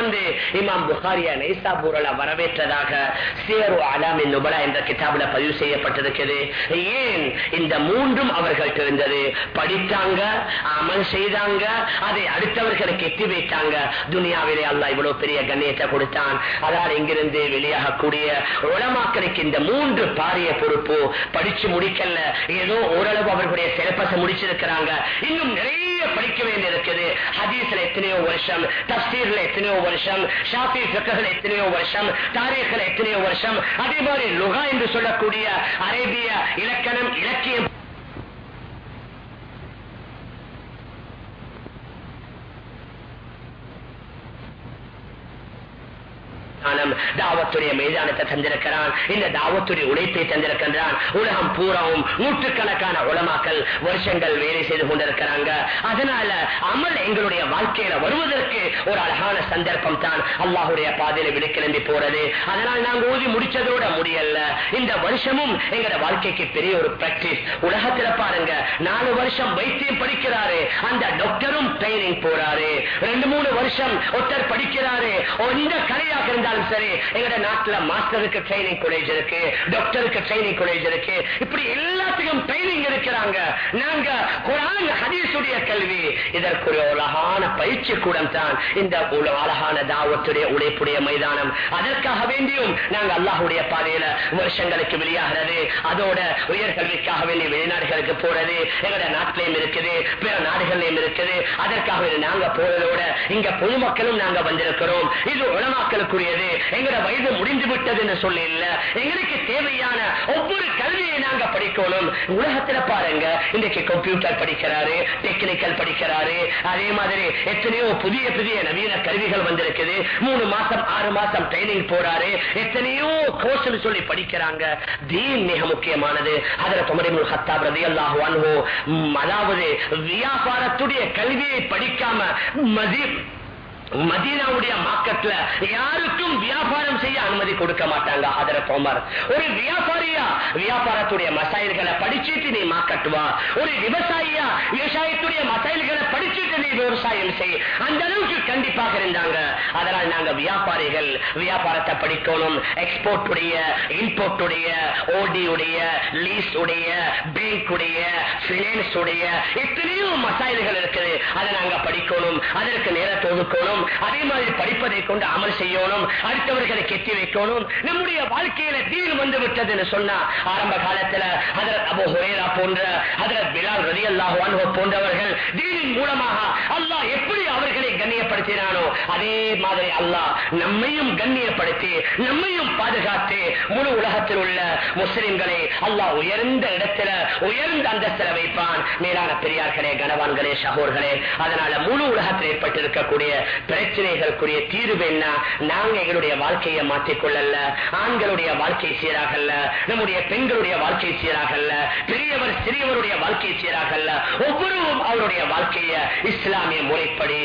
இமாம் புகாரியா நைசாபூர்ல வரவேற்றதாக சியரு அலாமின் நுபலா என்ற கிதாபுல பதிவு செய்யப்பட்டிருக்கிறது. ஏன் இந்த மூன்றும் அவர்கள் இருந்தது, படித்தாங்க, அமல் செய்தாங்க, அதை அடுத்தவர்களுக்கு எட்டி வைத்தாங்க. துனியாவிலே அல்லாஹ் இவ்வளவு பெரிய கண்ணியத்தை கொடுத்தான். அதனால் இங்கிருந்து வெளியாகக்கூடிய உலமாக்களுக்கு இந்த மூன்று பாரிய பொறுப்பு. படிச்சு முடிக்கல, ஏதோ ஓரளவு அவர்களுடைய சிலபஸை முடிச்சிருக்கிறாங்க, இன்னும் நிறைய படிக்க வேண்டியிருக்குது. ஹதீஸ்ல எத்தனையோ வருஷம், தஃசீர்ல எத்தனையோ வருஷம், ஷாஃபி ஃபிக்ஹ்ல எத்தனையோ வருஷம், தாரீக்ல எத்தனையோ வருஷம், அதே மாதிரி லுகா என்று சொல்லக்கூடிய அரேபிய இலக்கணம், இலக்கியம், தாவத்துடைய மைதானத்தை தந்திருக்கிறான். இந்த தாவத்துடைய உழைப்பை தந்திருக்கின்றான். உலகம் பூராவும் நூற்றுக்கணக்கான உலமாக்கள் வருஷங்கள் வேலை செய்து கொண்டிருக்கிறாங்க. அதனால அமல் எங்களுடைய வாழ்க்கையில வருவதற்கு ஒரு அழகான சந்தர்ப்பம் தான் அல்லாஹுடைய பாதையில விடுக்கிளம்பி போறது. அதனால் நாங்க ஊதி முடிச்சதோட முடியல, இந்த வருஷமும் எங்களோட வாழ்க்கைக்கு பெரிய ஒரு பிராக்டிஸ். உலகத்துல பாருங்க, நாலு வருஷம் வைத்தியம் படிக்கிறாரு, அந்த டாக்டரும் ட்ரைனிங் போறாரு. ரெண்டு மூணு வருஷம் ஒருத்தர் படிக்கிறாரு, எந்த கலையாக இருந்தாலும் சரி. எங்கட நாட்டுல மாஸ்டருக்கு ட்ரைனிங் காலேஜ் இருக்கு, டாக்டருக்கு ட்ரைனிங் காலேஜ் இருக்கு, இப்படி எல்லாத்துக்கும் ட்ரைனிங் இருக்கிறாங்க. நாங்க குர்ஆன் ஹதீஸுடைய கல்வி, இதற்கு ஒரு அழகான பயிற்சி கூடம் தான் இந்த அழகான தாவத்துடைய உழைப்புடைய மைதானம். அதற்காக வேண்டியும் நாங்க அல்லாஹ்வுடைய பாதையில வருஷங்களுக்கு வெளியாகிறது. அதோட உயர் கல்விக்காக வேண்டிய வெளிநாடுகளுக்கு போறது எங்கட நாட்டிலையும் இருக்குது, பிற நாடுகளிலும் இருக்குது. அதற்காக நாங்க போறதோட இங்க பொதுமக்களும் நாங்க வந்திருக்கிறோம். இது உலமாக்களுக்குரியது. எங்கட வயது முடிந்து விட்டது என்று சொல்லி இல்ல, எங்களுக்கு தேவையான ஒவ்வொரு கல்வியை நாங்க படிக்கணும். உலகத்துல பாருங்க, இன்றைக்கு கம்ப்யூட்டர் படிக்கிறாரு, டெக்னிக்கல் படிக்கிறாரு, அதே மாதிரி எத்தனையோ புதிய புதிய நவீன கருவிகள் வந்திருக்குது. மூணு மாசம் ஆறு மாசம் ட்ரைனிங் போறாரு, எத்தனையோ கோர்ஸ் சொல்லி படிக்கிறாங்க. தீன் மிக முக்கியமானது. ஹஜ்ரத் உமர் இப்னு கத்தாப் ரலியல்லாஹு அன்ஹு அதாவது வியாபாரத்துடைய கல்வியை படிக்காம மதீனா மதீனாவுடைய மார்க்கெட்ல யாருக்கும் வியாபாரம் செய்ய அனுமதி கொடுக்க மாட்டாங்க. ஹஜ்ரத் உமர் ஒரு வியாபாரியா வியாபாரத்துடைய மசாயில்களை படிச்சுட்டு நீ மார்க்கெட் வா, ஒரு விவசாயியா விவசாயத்துடைய மசாயில்களை படிச்சுட்டு நீ விவசாயம் செய், அந்த அளவுக்கு கண்டிப்பாக இருந்தாங்க. அதனால் நாங்க வியாபாரிகள் வியாபாரத்தை படிக்கணும். எக்ஸ்போர்ட் உடைய, இம்போர்ட் உடைய, ஓடி உடைய, லீஸ் உடைய, பேங்க் உடைய, பினான்ஸ் உடைய எத்தனையோ மசாயில்கள் இருக்குது. அதை நாங்க படிக்கணும், அதற்கு நேரத்தை ஒதுக்கணும். அதே மாதிரி படிப்பதை கொண்டு அமல் செய்யணும், அடுத்தவர்களை கெட்டி வைக்கணும். நம்முடைய வாழ்க்கையில தீன் வந்து விட்டது என்று சொன்னா, ஆரம்ப காலத்துல ஹஜ்ரத் அபூ ஹுரைரா போன்ற, ஹஜ்ரத் பிலால் ரலியல்லாஹு அன்ஹு போன்றவர்கள் தீனின் மூலமாக அல்லாஹ் எப்படி அவர்களை கண்ணியப்படுத்தினானோ அதே மாதிரி அல்லாஹ் நம்மையும் கண்ணியப்படுத்தி நம்மையும் பாதுகாத்து முழு உலகத்தில் உள்ள முஸ்லிம்களை அல்லாஹ் உயர்ந்த இடத்துல உயர்ந்த அந்தஸ்தில வைப்பான். மேலான பெரியார்களே, கனவான்களே, சகோர்களே, அதனால முழு உலகத்தில் ஏற்பட்டிருக்கக்கூடிய பிரச்சனைகளுக்குரிய தீர்வு என்ன? நாங்க எங்களுடைய வாழ்க்கையை மாற்றிக்கொள்ளல, ஆண்களுடைய வாழ்க்கை சீராகல்ல, நம்முடைய பெண்களுடைய வாழ்க்கை சீராகல்ல, பெரியவர் சிறியவருடைய வாழ்க்கை சீராகல்ல. ஒவ்வொருவரும் அவருடைய வாழ்க்கையை இஸ்லாமிய முறைப்படி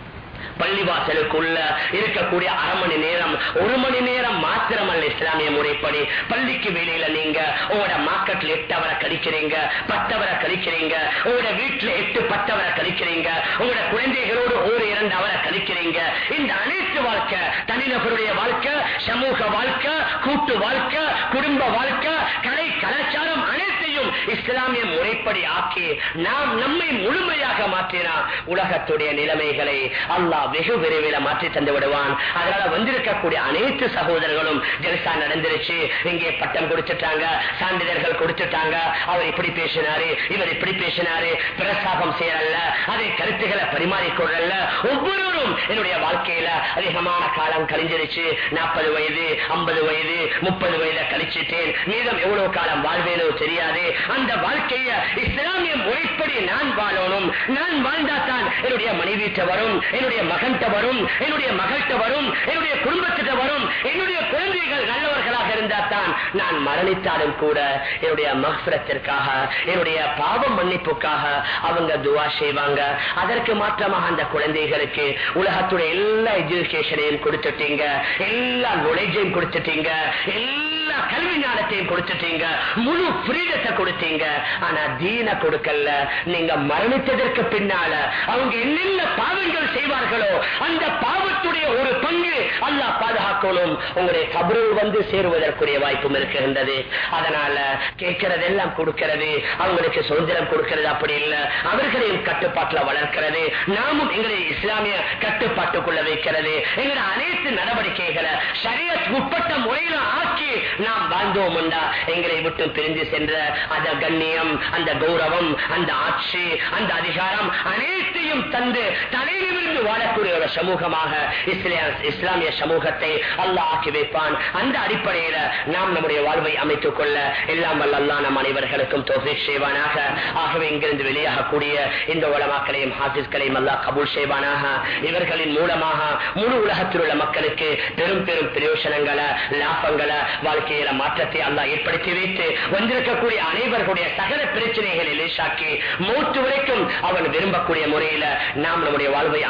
பள்ளிவாசலுக்குள்ள இருக்கக்கூடிய அரை மணி நேரம் ஒரு மணி நேரம் மாத்திரமல்ல, இஸ்லாமிய முறைப்படி பள்ளிக்கு வெளியில நீங்க உங்களோட மார்க்கெட்ல எட்டு அவரை கழிக்கிறீங்க, பத்தவரை கழிக்கிறீங்க, உங்களோட வீட்டுல எட்டு பத்தவரை கழிக்கிறீங்க, உங்களோட குழந்தைகளோடு ஒரு இரண்டு அவரை கழிக்கிறீங்க. இந்த அனைத்து வாழ்க்கை, தனிநபருடைய வாழ்க்கை, சமூக வாழ்க்கை, கூட்டு வாழ்க்கை, குடும்ப வாழ்க்கை, கலை கலாச்சாரம் அனைத்தையும் இஸ்லாமிய முறைப்படி ஆக்கி நாம் நம்மை முழுமையாக மாற்றினால் உலகத்துடைய நிலைமைகளை அல்லாஹ் வெகு விரைவில் மாற்றி தந்து விடுவான். அதனால வந்திருக்கக்கூடிய அனைத்து சகோதரர்களும் ஜல்சா நடந்துருச்சு, இங்கே பட்டம் கொடுத்துட்டாங்க, சான்றிதழ்கள் கொடுத்துட்டாங்க, அவர் இப்படி பேசினாரு, இவர் இப்படி பேசினாரு, பிரசாபம் செய்யறல்ல, அதை கருத்துக்களை பரிமாறிக்கொள்ளல. ஒவ்வொருவரும் என்னுடைய வாழ்க்கையில அதிகமான காலம் கழிஞ்சிருச்சு, நாற்பது வயது ஐம்பது வயது முப்பது வயதை கழிச்சிட்டேன், மீதம் எவ்வளவு காலம் வாழ்வேனோ தெரியாது. அந்த வாழ்க்கையை இஸ்லாமிய முறைப்படி நான் வாழணும். நான் வாழ்ந்தாத்தான் என்னுடைய மனைவிட்ட வரும், என்னுடைய மகன்கிட்ட வரும், என்னுடைய மகள்கிட்ட வரும், என்னுடைய குடும்பத்திட்ட வரும், என்னுடைய குழந்தைகள் நல்லவர்களாக இருந்தால்தான் நான் மரணித்தாலும் கூட என்னுடைய மக்ஃபிரத்திற்காக, என்னுடைய பாவம் மன்னிப்புக்காக அவங்க துவா செய்வாங்க. அதற்கு மாற்றமாக அந்த குழந்தைகளுக்கு உலகத்துடைய எல்லா எஜுகேஷனையும் கொடுத்துட்டீங்க, எல்லா நாலேஜையும் கொடுத்துட்டீங்க, எல்லா எல்லா கல்வி ஞானத்தையும் கொடுத்துட்டீங்க, முழு ஃப்ரீடத்தை கொடுத்தீங்க. ஆனா தீன கொடுக்கல. நீங்க மரணித்ததற்கு பின்னால அவங்க என்னென்ன பாவங்கள் செய்வார்களோ அந்த பாவத்துடைய ஒரு பங்கு அல்லாஹ் பாதுகாக்கணும். உங்களுடைய கபரில் வந்து சேருவதற்குரிய வாய்ப்பும் இருக்கின்றது. அதனால கேட்கறதெல்லாம் கொடுக்கிறது, அவங்களுக்கு சுதந்திரம் கொடுக்கிறது அப்படி இல்லை. அவர்களையும் கட்டுப்பாட்டில் வளர்க்கிறது, நாமும் எங்களை இஸ்லாமிய கட்டுப்பாட்டுக்குள்ள வைக்கிறது. எங்களுடைய அனைத்து நடவடிக்கைகளை ஷரியத் உட்பட்ட முறையில ஆக்கி நாம் வாழ்ந்தோம் என்றா எங்களை விட்டு பிரிந்து சென்ற அந்த கண்ணியம், அந்த கௌரவம், அந்த ஆட்சி, அந்த அதிகாரம் அனைத்தையும் தந்து தலையிலிருந்து வாழக்கூடிய ஒரு சமூகமாக இஸ்லாமிய சமூகத்தை அல்லாஹ் ஆக்கி வைப்பான். அந்த அடிப்படையில நாம் நம்முடைய வாழ்வை அமைத்துக் கொள்ள எல்லாம் வல்ல அல்லாஹ் நம் அனைவர்களுக்கும் தௌஃபீக் செய்வானாக. ஆகவே இங்கிருந்து வெளியாகக்கூடிய இந்த உலமாக்களையும் ஹாஃபிஸ்களையும் அல்லாஹ் கபூல் செய்வானாக. இவர்களின் மூலமாக முழு உலகத்தில் உள்ள மக்களுக்கு பெரும் பெரும் பிரயோசனங்களை, லாபங்களை, வாழ்க்கையில மாற்றத்தை அல்லாஹ் ஏற்படுத்தி வைத்து வந்திருக்கக்கூடிய அனைவர்களுடைய சகல பிரச்சனைகளை லேசாக்கி மூட்டு வரைக்கும் அவன் விரும்பக்கூடிய முறையில நாம் நம்முடைய வாழ்வை